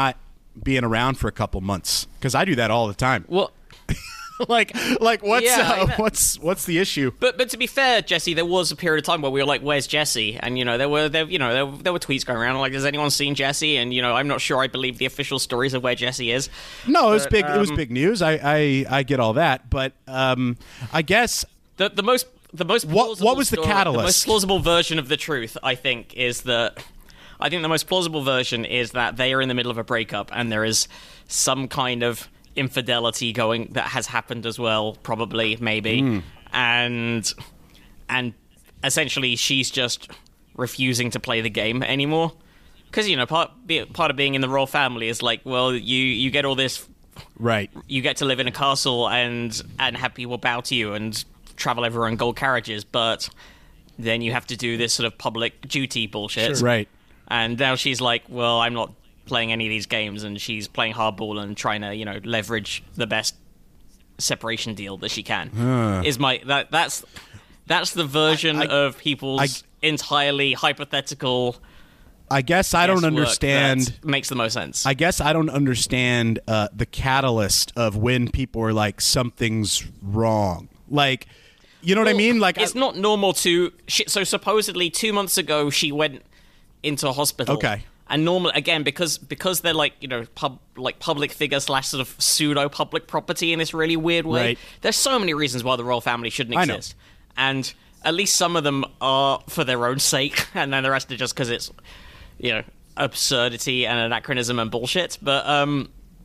being around for a couple months because I do that all the time. Well, like, like what's Yeah, uh, I know. what's what's the issue? but but to be fair, Jesse, there was a period of time where we were like, "Where's Jesse?" And you know, there were there you know there, there were tweets going around like, "Has anyone seen Jesse?" And you know, I'm not sure I believe the official stories of where Jesse is. No, it was But, big. it was um, big news. I, I I get all that, but um, I guess The the most the most What- plausible what was the story- catalyst? The most plausible version of the truth, I think, is that I think the most plausible version is that they are in the middle of a breakup and there is some kind of infidelity going that has happened as well, probably, maybe, Mm. and and essentially she's just refusing to play the game anymore. Because you know, part be, part of being in the royal family is like, well, you you get all this. right. You get to live in a castle and and have people bow to you and travel everywhere in gold carriages, but then you have to do this sort of public duty bullshit. Sure. Right. And now she's like, well, I'm not playing any of these games, and she's playing hardball and trying to, you know, leverage the best separation deal that she can. Is my that that's that's the version I- I- of people's I- entirely hypothetical. I guess I don't guesswork understand. that makes the most sense. I guess I don't understand uh, the catalyst of when people are like something's wrong. Like, you know what I Well, mean? Like, it's I- not normal to. She, so supposedly two months ago she went into a hospital. Okay. And normal again because because they're like you know pub like public figure slash sort of pseudo public property in this really weird way. Right. There's so many reasons why the royal family shouldn't I know. exist, and at least some of them are for their own sake, and then the rest are just because it's you know absurdity and anachronism and bullshit. But um,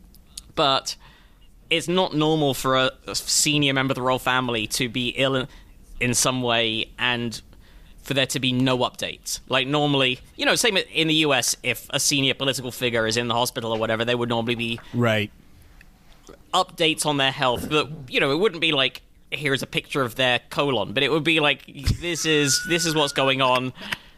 but. It's not normal for a, a senior member of the royal family to be ill in, in some way and for there to be no updates. Like normally, you know, same in the U S, if a senior political figure is in the hospital or whatever, there would normally be right. updates on their health. But, you know, it wouldn't be like, here's a picture of their colon, but it would be like, this is this is what's going on.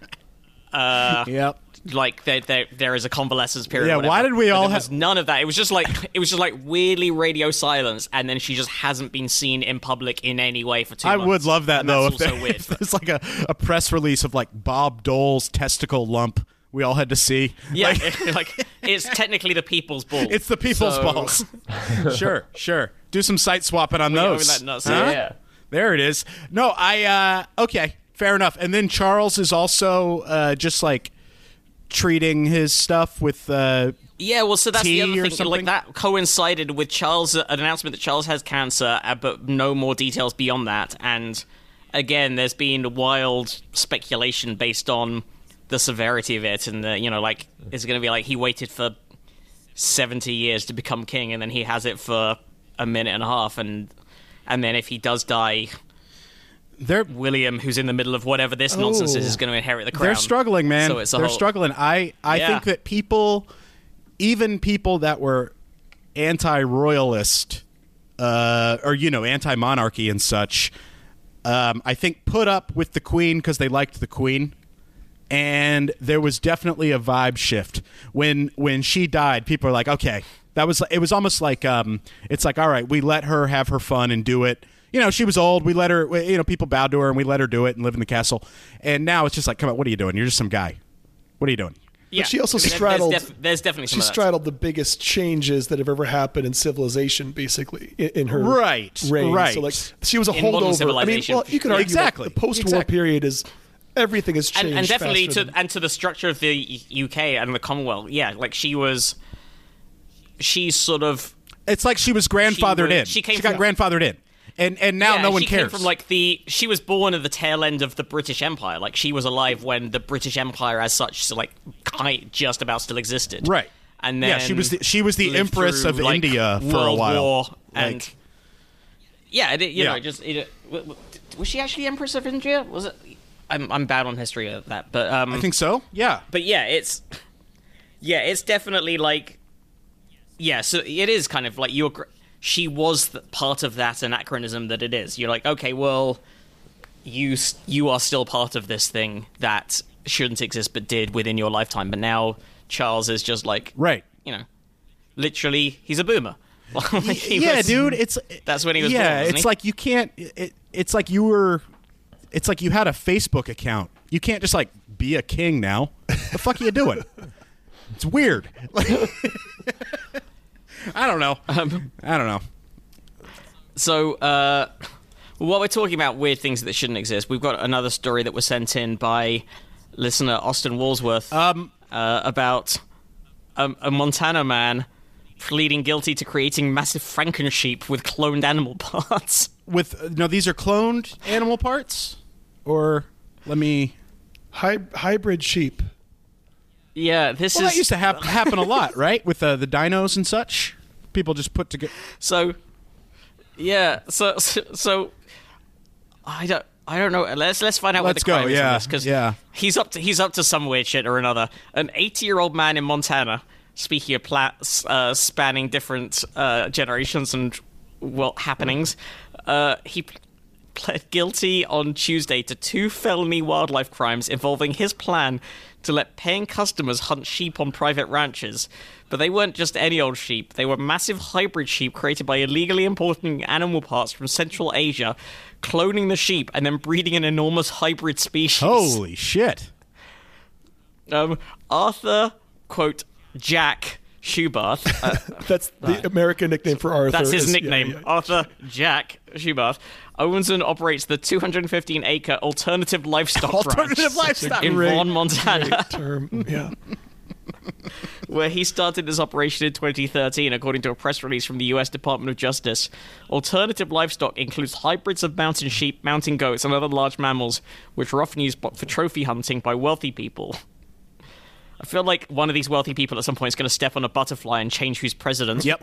Uh, Yep. Like there, there, there is a convalescence period. Yeah, or whatever. why did we But all there have- was none of that? It was just like it was just like weirdly radio silence, and then she just hasn't been seen in public in any way for two I months. would love that And though. That's If, also there, weird. if there's like a, a press release of like Bob Dole's testicle lump, we all had to see. Yeah, Like, like it's technically the people's balls. it's the people's So- balls. Sure, sure. Do some site swapping on We are those. that nuts. Huh? Yeah. There it is. No, I uh okay, fair enough. And then Charles is also uh just like treating his stuff with uh Yeah, well, so that's the tea other or thing. something? Like that coincided with Charles' uh, an announcement that Charles has cancer, uh, but no more details beyond that. And again, there's been wild speculation based on the severity of it, and the, you know, like it's going to be like he waited for seventy years to become king, and then he has it for a minute and a half, and and then if he does die, they're William, who's in the middle of whatever this nonsense is, Oh. is going to inherit the crown. they're struggling, man. So it's a they're whole- struggling. I I Yeah. think that people, even people that were anti-royalist uh or you know, anti-monarchy and such, um I think put up with the queen because they liked the queen. And there was definitely a vibe shift when when she died. People are like, okay, that was it was almost like um, it's like, all right, we let her have her fun and do it. You know, she was old. We let her. we- You know, people bowed to her and we let her do it and live in the castle. And now it's just like, come on, what are you doing? You're just some guy. What are you doing? Yeah. she also There- straddled- There's, def- there's definitely some She of that. straddled the biggest changes that have ever happened in civilization, basically, in, in her Right, reign. right. So, like, she was a In modern holdover. I mean, civilization. well, you could argue Exactly, that the post-war exactly. period is everything has changed, and, and definitely faster to than- and to the structure of the U K and the Commonwealth. Yeah, like she was, she's sort of It's like she was grandfathered was- in. she came got from- grandfathered in, and and now yeah, no one she cares. Came from like the she was born at the tail end of the British Empire. Like she was alive when the British Empire, as such, so like kind just about still existed. Right. And then Yeah, she was the- she was the lived Empress through, of like, India for a World while. War and Like- yeah, it, you Yeah. know, just it, w- w- was she actually Empress of India? Was it? I'm I'm bad on history of that, but um, I think so. Yeah. but yeah, it's yeah, it's definitely like yeah. So it is kind of like you. Agree, she was the, part of that anachronism that it is. You're like, okay, well, you s- you are still part of this thing that shouldn't exist but did within your lifetime. But now Charles is just like Right. you know, literally he's a boomer. Like, he yeah, was- dude. It's That's when he was Yeah, born, wasn't it's he? like you can't. It, it's like you were. It's like you had a Facebook account. You can't just like be a king now. The fuck are you doing? It's weird. Like, I don't know. Um, I don't know. So, uh, while we're talking about weird things that shouldn't exist, we've got another story that was sent in by listener Austin Walsworth Um, uh, about a, a Montana man pleading guilty to creating massive Frankensheep with cloned animal parts. with uh, no, these are cloned animal parts, or let me. Hy- hybrid sheep. Yeah, this Well, is that used to hap- happen a lot, right? With uh, the dinos and such. People just put together. so. Yeah, so so, so I don't. I don't know. Let's let's find out Let's what the crime go, is yeah, on this, because yeah. he's up to he's up to some weird shit or another. An eighty-year-old man in Montana, speaking of pla- uh, spanning different uh, generations and well happenings, uh, he p- pled guilty on Tuesday to two felony wildlife crimes involving his plan to let paying customers hunt sheep on private ranches. But they weren't just any old sheep. They were massive hybrid sheep created by illegally importing animal parts from Central Asia, cloning the sheep, and then breeding an enormous hybrid species. Holy shit! Um, Arthur, quote, Jack Shoebath. Uh, That's the American nickname for Arthur. that's his is- yeah, nickname. yeah. Arthur Jack Shoebath owns and operates the two hundred fifteen acre alternative livestock Alternative ranch livestock. in Great- Vaughan, Montana. great term. Yeah. Where he started this operation in twenty thirteen, according to a press release from the U S Department of Justice. Alternative livestock includes hybrids of mountain sheep, mountain goats, and other large mammals, which are often used for trophy hunting by wealthy people. I feel like one of these wealthy people at some point is going to step on a butterfly and change who's president. Yep.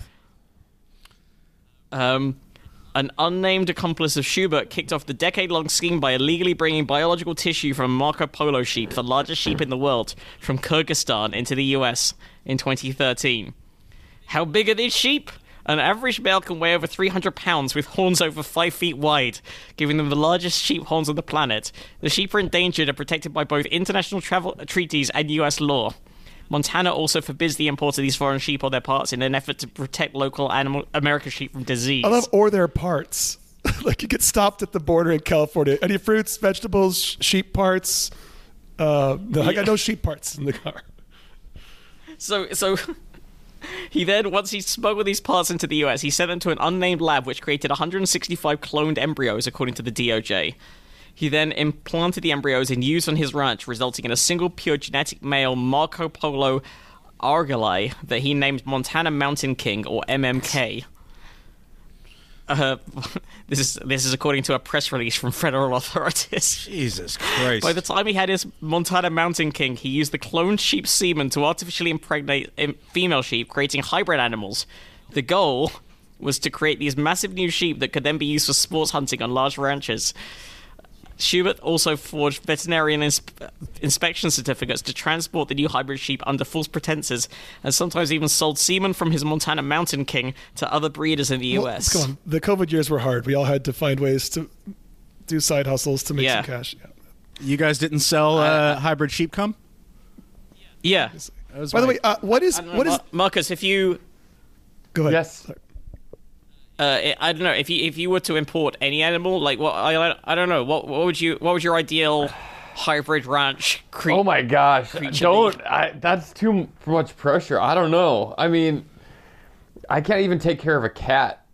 Um, an unnamed accomplice of Schubert kicked off the decade-long scheme by illegally bringing biological tissue from Marco Polo sheep, the largest sheep in the world, from Kyrgyzstan into the U S in twenty thirteen. How big are these sheep? An average male can weigh over three hundred pounds with horns over five feet wide, giving them the largest sheep horns on the planet. The sheep are endangered and protected by both international travel treaties and U S law. Montana also forbids the import of these foreign sheep or their parts in an effort to protect local animal American sheep from disease. I love or their parts. Like you get stopped at the border in California. Any fruits, vegetables, sh- sheep parts? Uh, no, I got no sheep parts in the car. So, so he then, once he smuggled these parts into the U S, he sent them to an unnamed lab which created one hundred sixty-five cloned embryos, according to the D O J. He then implanted the embryos in ewes on his ranch, resulting in a single pure genetic male Marco Polo Argali that he named Montana Mountain King, or M M K. Uh, this is this is according to a press release from federal authorities. Jesus Christ! By the time he had his Montana Mountain King, he used the cloned sheep semen to artificially impregnate im- female sheep, creating hybrid animals. The goal was to create these massive new sheep that could then be used for sports hunting on large ranches. Schubert also forged veterinarian ins- inspection certificates to transport the new hybrid sheep under false pretenses, and sometimes even sold semen from his Montana Mountain King to other breeders in the U S. Well, come on. The COVID years were hard. We all had to find ways to do side hustles to make Yeah. some cash. Yeah. You guys didn't sell uh, hybrid sheep cum? Yeah. That was By the my- way, uh, what is I don't know, what is? Mar- Marcus, if you Go ahead. Yes. Sorry. Uh, I don't know if you if you were to import any animal, like what I I don't know what what would you what would your ideal hybrid ranch create? Oh my gosh! creature Don't. be? I, that's too much pressure. I don't know. I mean, I can't even take care of a cat.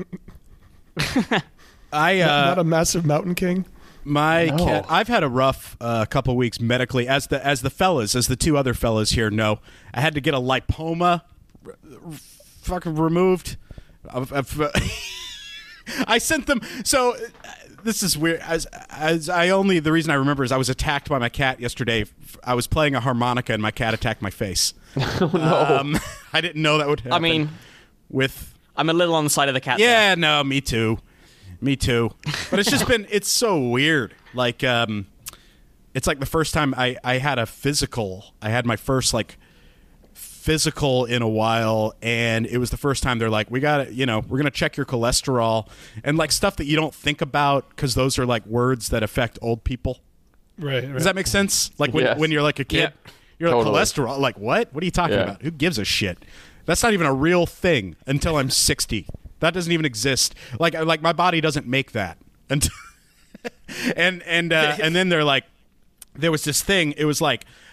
I uh, Not a massive mountain king. My No. cat. I've had a rough uh, couple weeks medically, as the as the fellas, as the two other fellas here know. I had to get a lipoma, r- r- fucking removed. I've, I've, uh, I sent them. So uh, this is weird. As as I only the reason I remember is I was attacked by my cat yesterday. I was playing a harmonica and my cat attacked my face. Oh no! Um, I didn't know that would happen. I mean, with I'm a little on the side of the cat. there. yeah, no, me too. Me too. But it's just been, it's so weird. Like, um, it's like the first time I, I had a physical, I had my first, like, physical in a while, and it was the first time they're like, we got to, you know, we're going to check your cholesterol, and, like, stuff that you don't think about, because those are, like, words that affect old people. Right. right. Does that make sense? Like, when, Yes. when you're, like, a kid, Yeah. you're like, Totally. cholesterol? Like, what? What are you talking Yeah. about? Who gives a shit? That's not even a real thing until I'm sixty. That doesn't even exist. Like, like my body doesn't make that. And and and uh, and then they're like, there was this thing. It was like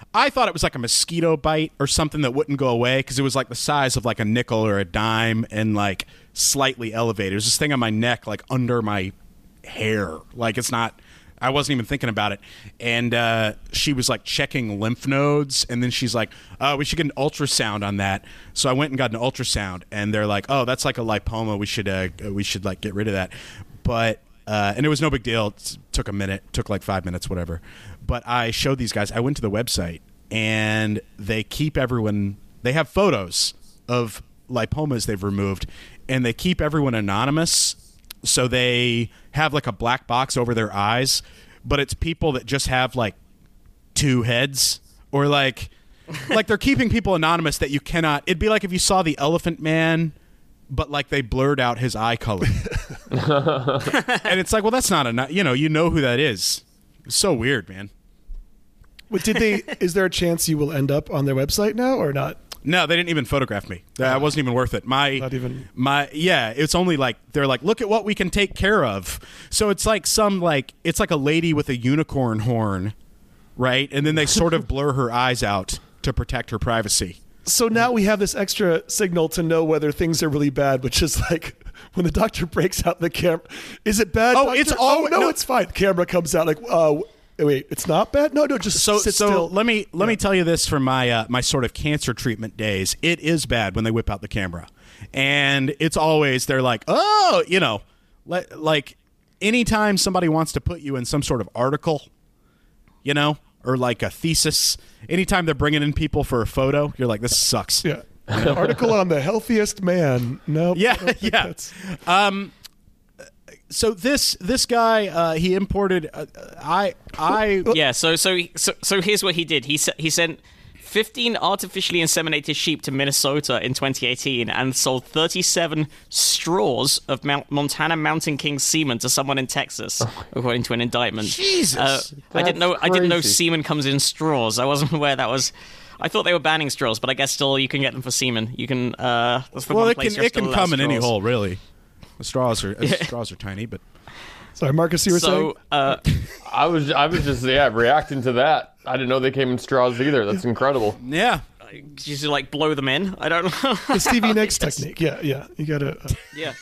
I thought it was like a mosquito bite or something that wouldn't go away because it was like the size of like a nickel or a dime and like slightly elevated. There's this thing on my neck, like under my hair. Like it's not, I wasn't even thinking about it. And uh, she was like checking lymph nodes. And then she's like, oh, we should get an ultrasound on that. So I went and got an ultrasound. And they're like, oh, that's like a lipoma. We should, uh, we should like get rid of that. But, uh, and it was no big deal. It took a minute, took like five minutes, whatever. But I showed these guys, I went to the website and they keep everyone, they have photos of lipomas they've removed and they keep everyone anonymous. So they have like a black box over their eyes, but it's people that just have like two heads or like, like they're keeping people anonymous that you cannot, it'd be like if you saw the Elephant Man, but like they blurred out his eye color. And it's like, well, that's not a, you know, you know who that is. It's so weird, man. But did they, is there a chance you will end up on their website now or not? No, they didn't even photograph me. That wasn't even worth it. My, Not even- my, yeah. It's only like they're like, look at what we can take care of. So it's like some like it's like a lady with a unicorn horn, right? And then they sort of blur her eyes out to protect her privacy. So now we have this extra signal to know whether things are really bad, which is like when the doctor breaks out the camera. Is it bad? Oh, doctor? it's all- oh no, no. it's fine. The camera comes out like, uh, wait, it's not bad. No, no, just So, sit so still. let me let Yeah. me tell you this from my uh, my sort of cancer treatment days. It is bad when they whip out the camera, and it's always they're like, oh, you know, let, like anytime somebody wants to put you in some sort of article, you know, or like a thesis. Anytime they're bringing in people for a photo, you're like, this sucks. Yeah. An article on the healthiest man. No. Yeah, yeah. Um, so this this guy, uh, he imported. Uh, I I Yeah, so so so so here's what he did. He se- he sent fifteen artificially inseminated sheep to Minnesota in twenty eighteen and sold thirty-seven straws of Mount- Montana Mountain King semen to someone in Texas, according to an indictment. Jesus. Uh, I didn't know. That's I didn't know crazy. semen comes in straws. I wasn't aware that was. I thought they were banning straws, but I guess still you can get them for semen. You can. Uh, that's the well, one it place can you're it can still come allowed in any straws. hole, really. The straws are the straws are tiny, but Sorry, Marcus, you were saying? So, uh, I was I was just yeah reacting to that. I didn't know they came in straws either. That's incredible. yeah. just like blow them in. I don't know. The Stevie Nicks technique. Yeah, yeah. You got to. Uh, Yeah.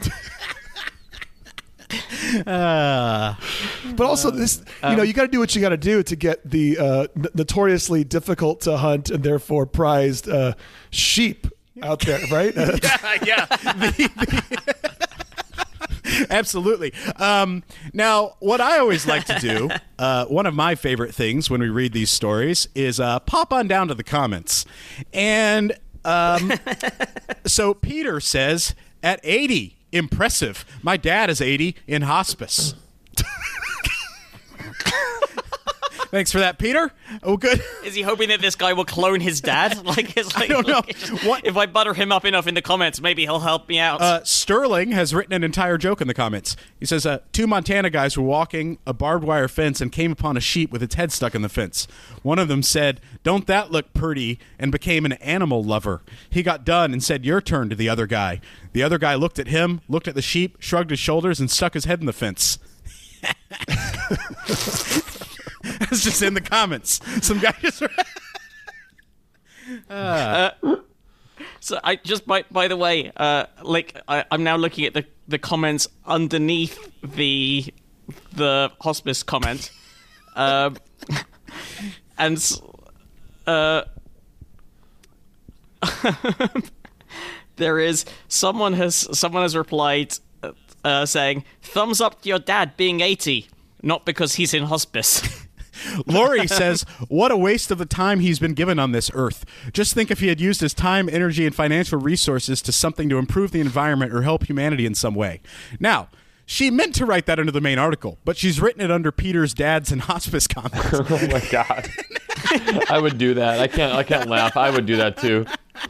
Uh, but also, this, you know, you got to do what you got to do to get the uh, n- notoriously difficult to hunt and therefore prized uh, sheep out there, right? Uh, yeah. The- the- Absolutely. Um, now, what I always like to do, uh, one of my favorite things when we read these stories is uh, pop on down to the comments. And um, so Peter says, at eighty, impressive. My dad is eighty in hospice. Thanks for that, Peter. Oh, good. Is he hoping that this guy will clone his dad? Like, it's like, don't know. like, What- if I butter him up enough in the comments, maybe he'll help me out. Uh, Sterling has written an entire joke in the comments. He says, uh, two Montana guys were walking a barbed wire fence and came upon a sheep with its head stuck in the fence. One of them said, don't that look pretty, and became an animal lover. He got done and said, your turn to the other guy. The other guy looked at him, looked at the sheep, shrugged his shoulders, and stuck his head in the fence. That's just in the comments. Some guy just... So I just by by the way, uh, like I, I'm now looking at the, the comments underneath the the hospice comment, um, and s- uh, there is someone has someone has replied uh, saying thumbs up to your dad being eighty, not because he's in hospice. Lori says, what a waste of the time he's been given on this earth. Just think if he had used his time, energy, and financial resources to something to improve the environment or help humanity in some way. Now, she meant to write that under the main article, but she's written it under Peter's dads and hospice comments. Oh my god. I would do that. I can't I can't laugh. I would do that too.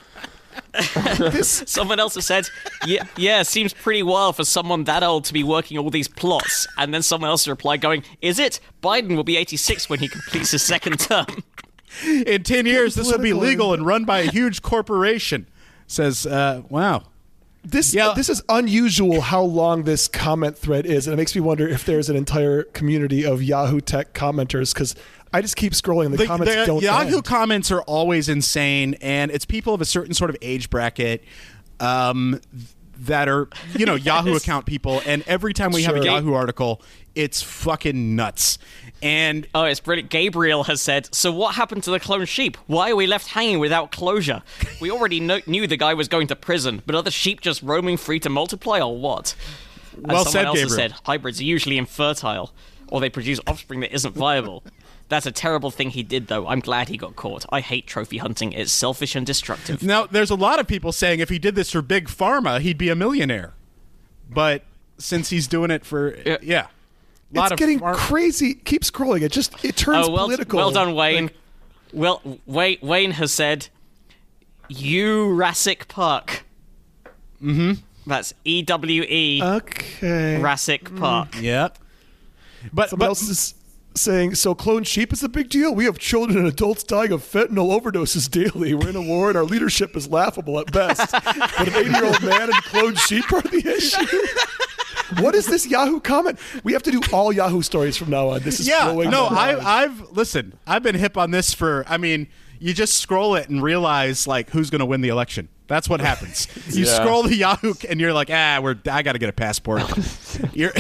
Someone else has said, yeah, yeah, seems pretty wild for someone that old to be working all these plots. And then someone else replied going, is it? Biden will be eighty-six when he completes his second term. In ten years, this will be Political legal and run by a huge corporation. Says, uh, wow. This Yeah. this is unusual how long this comment thread is, and it makes me wonder if there's an entire community of Yahoo Tech commenters, because I just keep scrolling. The, The, comments the don't Yahoo end. comments are always insane, and it's people of a certain sort of age bracket um, that are, you know, Yahoo account people. And every time we have a Sure. Yahoo article, it's fucking nuts. And Oh, it's brilliant. Gabriel has said, so what happened to the clone sheep? Why are we left hanging without closure? We already kno- knew the guy was going to prison, but are the sheep just roaming free to multiply or what? And Well someone said, else has Gabriel. said, hybrids are usually infertile, or they produce offspring that isn't viable. That's a terrible thing he did, though. I'm glad he got caught. I hate trophy hunting. It's selfish and destructive. now there's a lot of people saying if he did this for Big Pharma, he'd be a millionaire. But since he's doing it for, Yeah. yeah. Lot It's of getting farm- crazy. Keep scrolling. It just it turns Oh, well, political. well done, Wayne. Well, Wayne, Wayne has said, Jurassic Park. Mm-hmm. That's E W E, Okay. Jurassic Park. Yep. But, Someone but else is saying, so clone sheep is a big deal? We have children and adults dying of fentanyl overdoses daily. We're in a war and our leadership is laughable at best. But an eighty-year-old man and clone sheep are the issue. What is this Yahoo comment? We have to do all Yahoo stories from now on. This is yeah, blowing no, my mind. I, I've listen. I've been hip on this for. I mean, you just scroll it and realize like who's going to win the election. That's what happens. You Yeah. scroll the Yahoo and you're like, ah, we're. I got to get a passport. you're.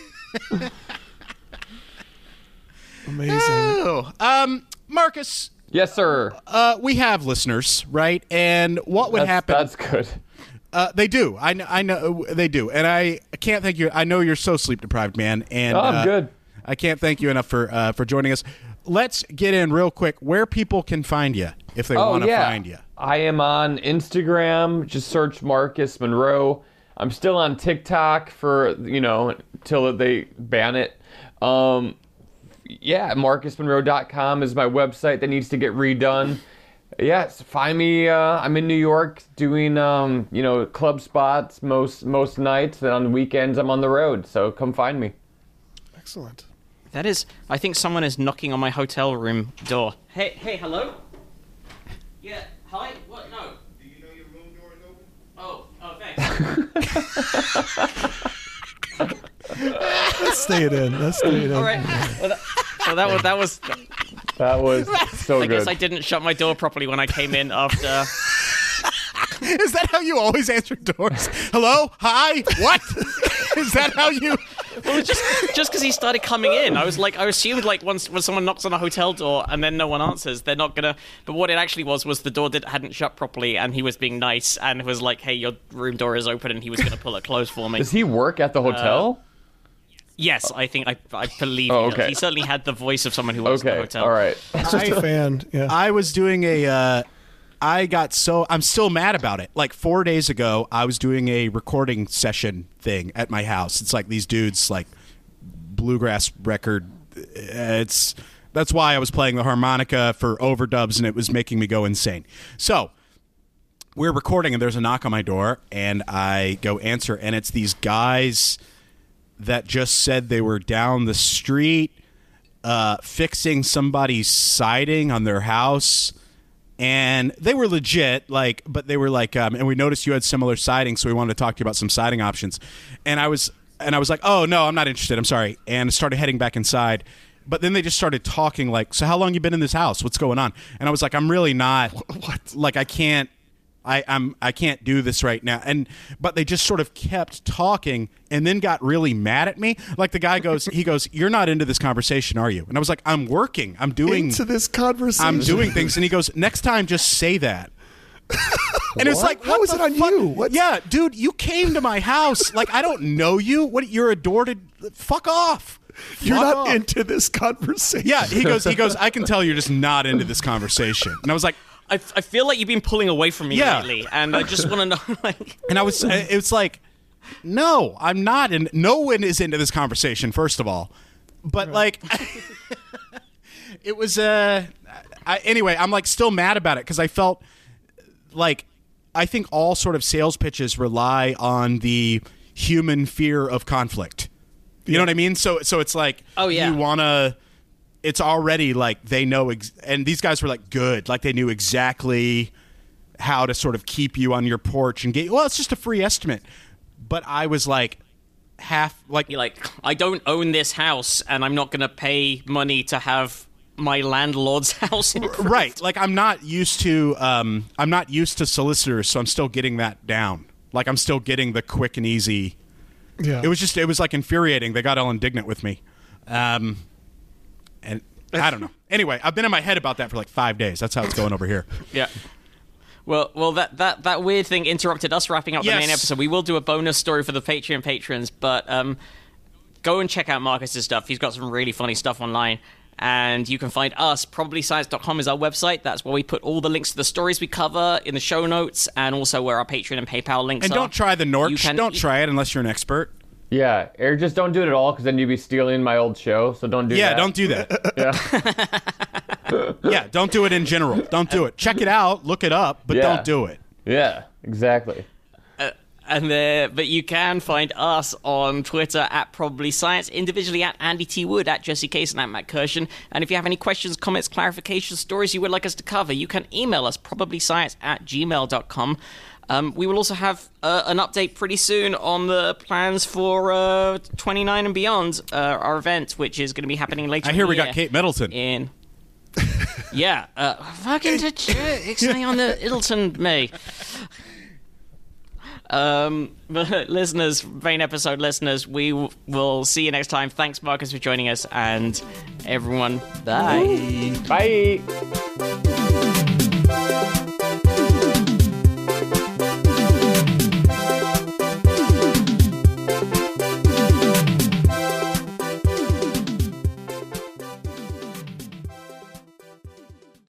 Amazing. Oh, um, Marcus, Yes, sir. uh, we have listeners, right? And what would That's, happen? that's good. Uh, they do. I, kn- I know they do, and I can't thank you. I know you're so sleep deprived, man. And Oh, I'm uh, good. I can't thank you enough for uh, for joining us. Let's get in real quick where people can find you if they Oh, want to yeah. find you. I am on Instagram. Just search Marcus Monroe. I'm still on TikTok for, you know, till they ban it. Um, yeah, marcus monroe dot com is my website that needs to get redone. Yes, find me. Uh, I'm in New York doing, um, you know, club spots most most nights. And on the weekends, I'm on the road. So come find me. Excellent. That is, I think someone is knocking on my hotel room door. Hey, hey, hello? Yeah, hi? What? No. Do you know your room door is open? Oh, oh, thanks. Let's stay it in. Let's stay it in. All right. Well, that, well, that was, that was, That was so I good. guess I didn't shut my door properly when I came in after. Is that how you always answer doors? Hello? Hi? What? Is that how you... Well, just just because he started coming in, I was like, I assumed like once when someone knocks on a hotel door and then no one answers, they're not gonna. But what it actually was was the door did, hadn't shut properly, and he was being nice and was like, "Hey, your room door is open," and he was gonna pull it closed for me. Does he work at the hotel? Yes, I think I I believe Oh, he does. okay. He certainly had the voice of someone who works at the okay. hotel. All right. Just a fan. Yeah. I was doing a. Uh, I got so I'm still mad about it. Like four days ago, I was doing a recording session thing at my house. It's like these dudes like bluegrass record. It's that's why I was playing the harmonica for overdubs, and it was making me go insane. So we're recording, and there's a knock on my door, and I go answer, and it's these guys that just said they were down the street uh, fixing somebody's siding on their house. And they were legit, like, but they were like, um, and we noticed you had similar siding, so we wanted to talk to you about some siding options. And I was, and I was like, oh no, I'm not interested. I'm sorry. And started heading back inside. But then they just started talking, like, so how long you been in this house? What's going on? And I was like, I'm really not. What? Like, I can't. I, I'm I can't do this right now. And but they just sort of kept talking and then got really mad at me. Like the guy goes, he goes, "You're not into this conversation, are you?" And I was like, "I'm working. I'm doing Into this conversation. I'm doing things." And he goes, "Next time, just say that." And it's like, How what is the it on fuck? you? What? Yeah, dude, you came to my house. Like, I don't know you. What? You're a door to fuck off. You're Fuck not off. into this conversation. Yeah, he goes. He goes. I can tell you're just not into this conversation. And I was like, I, I feel like you've been pulling away from me Yeah. lately, and I just want to know, like, and I was. It was like, no, I'm not. And no one is into this conversation. First of all, but like, it was. Uh, I, anyway, I'm like still mad about it because I felt like I think all sort of sales pitches rely on the human fear of conflict. You know what I mean? So so it's like, Oh, yeah. you want to it's already like they know ex- and these guys were like good, like they knew exactly how to sort of keep you on your porch and get, well, it's just a free estimate. But I was like, half, like, You're like, I don't own this house, and I'm not going to pay money to have my landlord's house improved. right. Like, I'm not used to, um, I'm not used to solicitors, so I'm still getting that down. Like, I'm still getting the quick and easy. Yeah. It was just, it was like infuriating. They got all indignant with me. Um, and I don't know. Anyway, I've been in my head about that for like five days. That's how it's going over here. Yeah. Well, well, that, that, that weird thing interrupted us wrapping up Yes. the main episode. We will do a bonus story for the Patreon patrons, but um, go and check out Marcus's stuff. He's got some really funny stuff online. And you can find us, probably science dot com is our website. That's where we put all the links to the stories we cover in the show notes, and also where our Patreon and PayPal links And are. don't try the You Norch. can- Don't try it unless you're an expert. Yeah, or just don't do it at all, because then you'd be stealing my old show. So don't do Yeah, that. don't do that. Yeah, Yeah, don't do it in general. Don't do it. Check it out, look it up, but Yeah. don't do it. yeah, exactly. And there, but you can find us on Twitter at Probably Science, individually at Andy T. Wood, at Jesse Case, and at Matt Kirshen. And if you have any questions, comments, clarifications, stories you would like us to cover, you can email us, probablyscience at gmail dot com. Um, we will also have uh, an update pretty soon on the plans for uh, twenty-nine and Beyond, uh, our event, which is going to be happening later I hear in the we got year Kate Middleton. in... yeah, uh, fucking to ixnay on the Iddleton May. Um, but listeners, main episode listeners, we w- will see you next time. Thanks, Marcus, for joining us, and everyone, bye. Bye.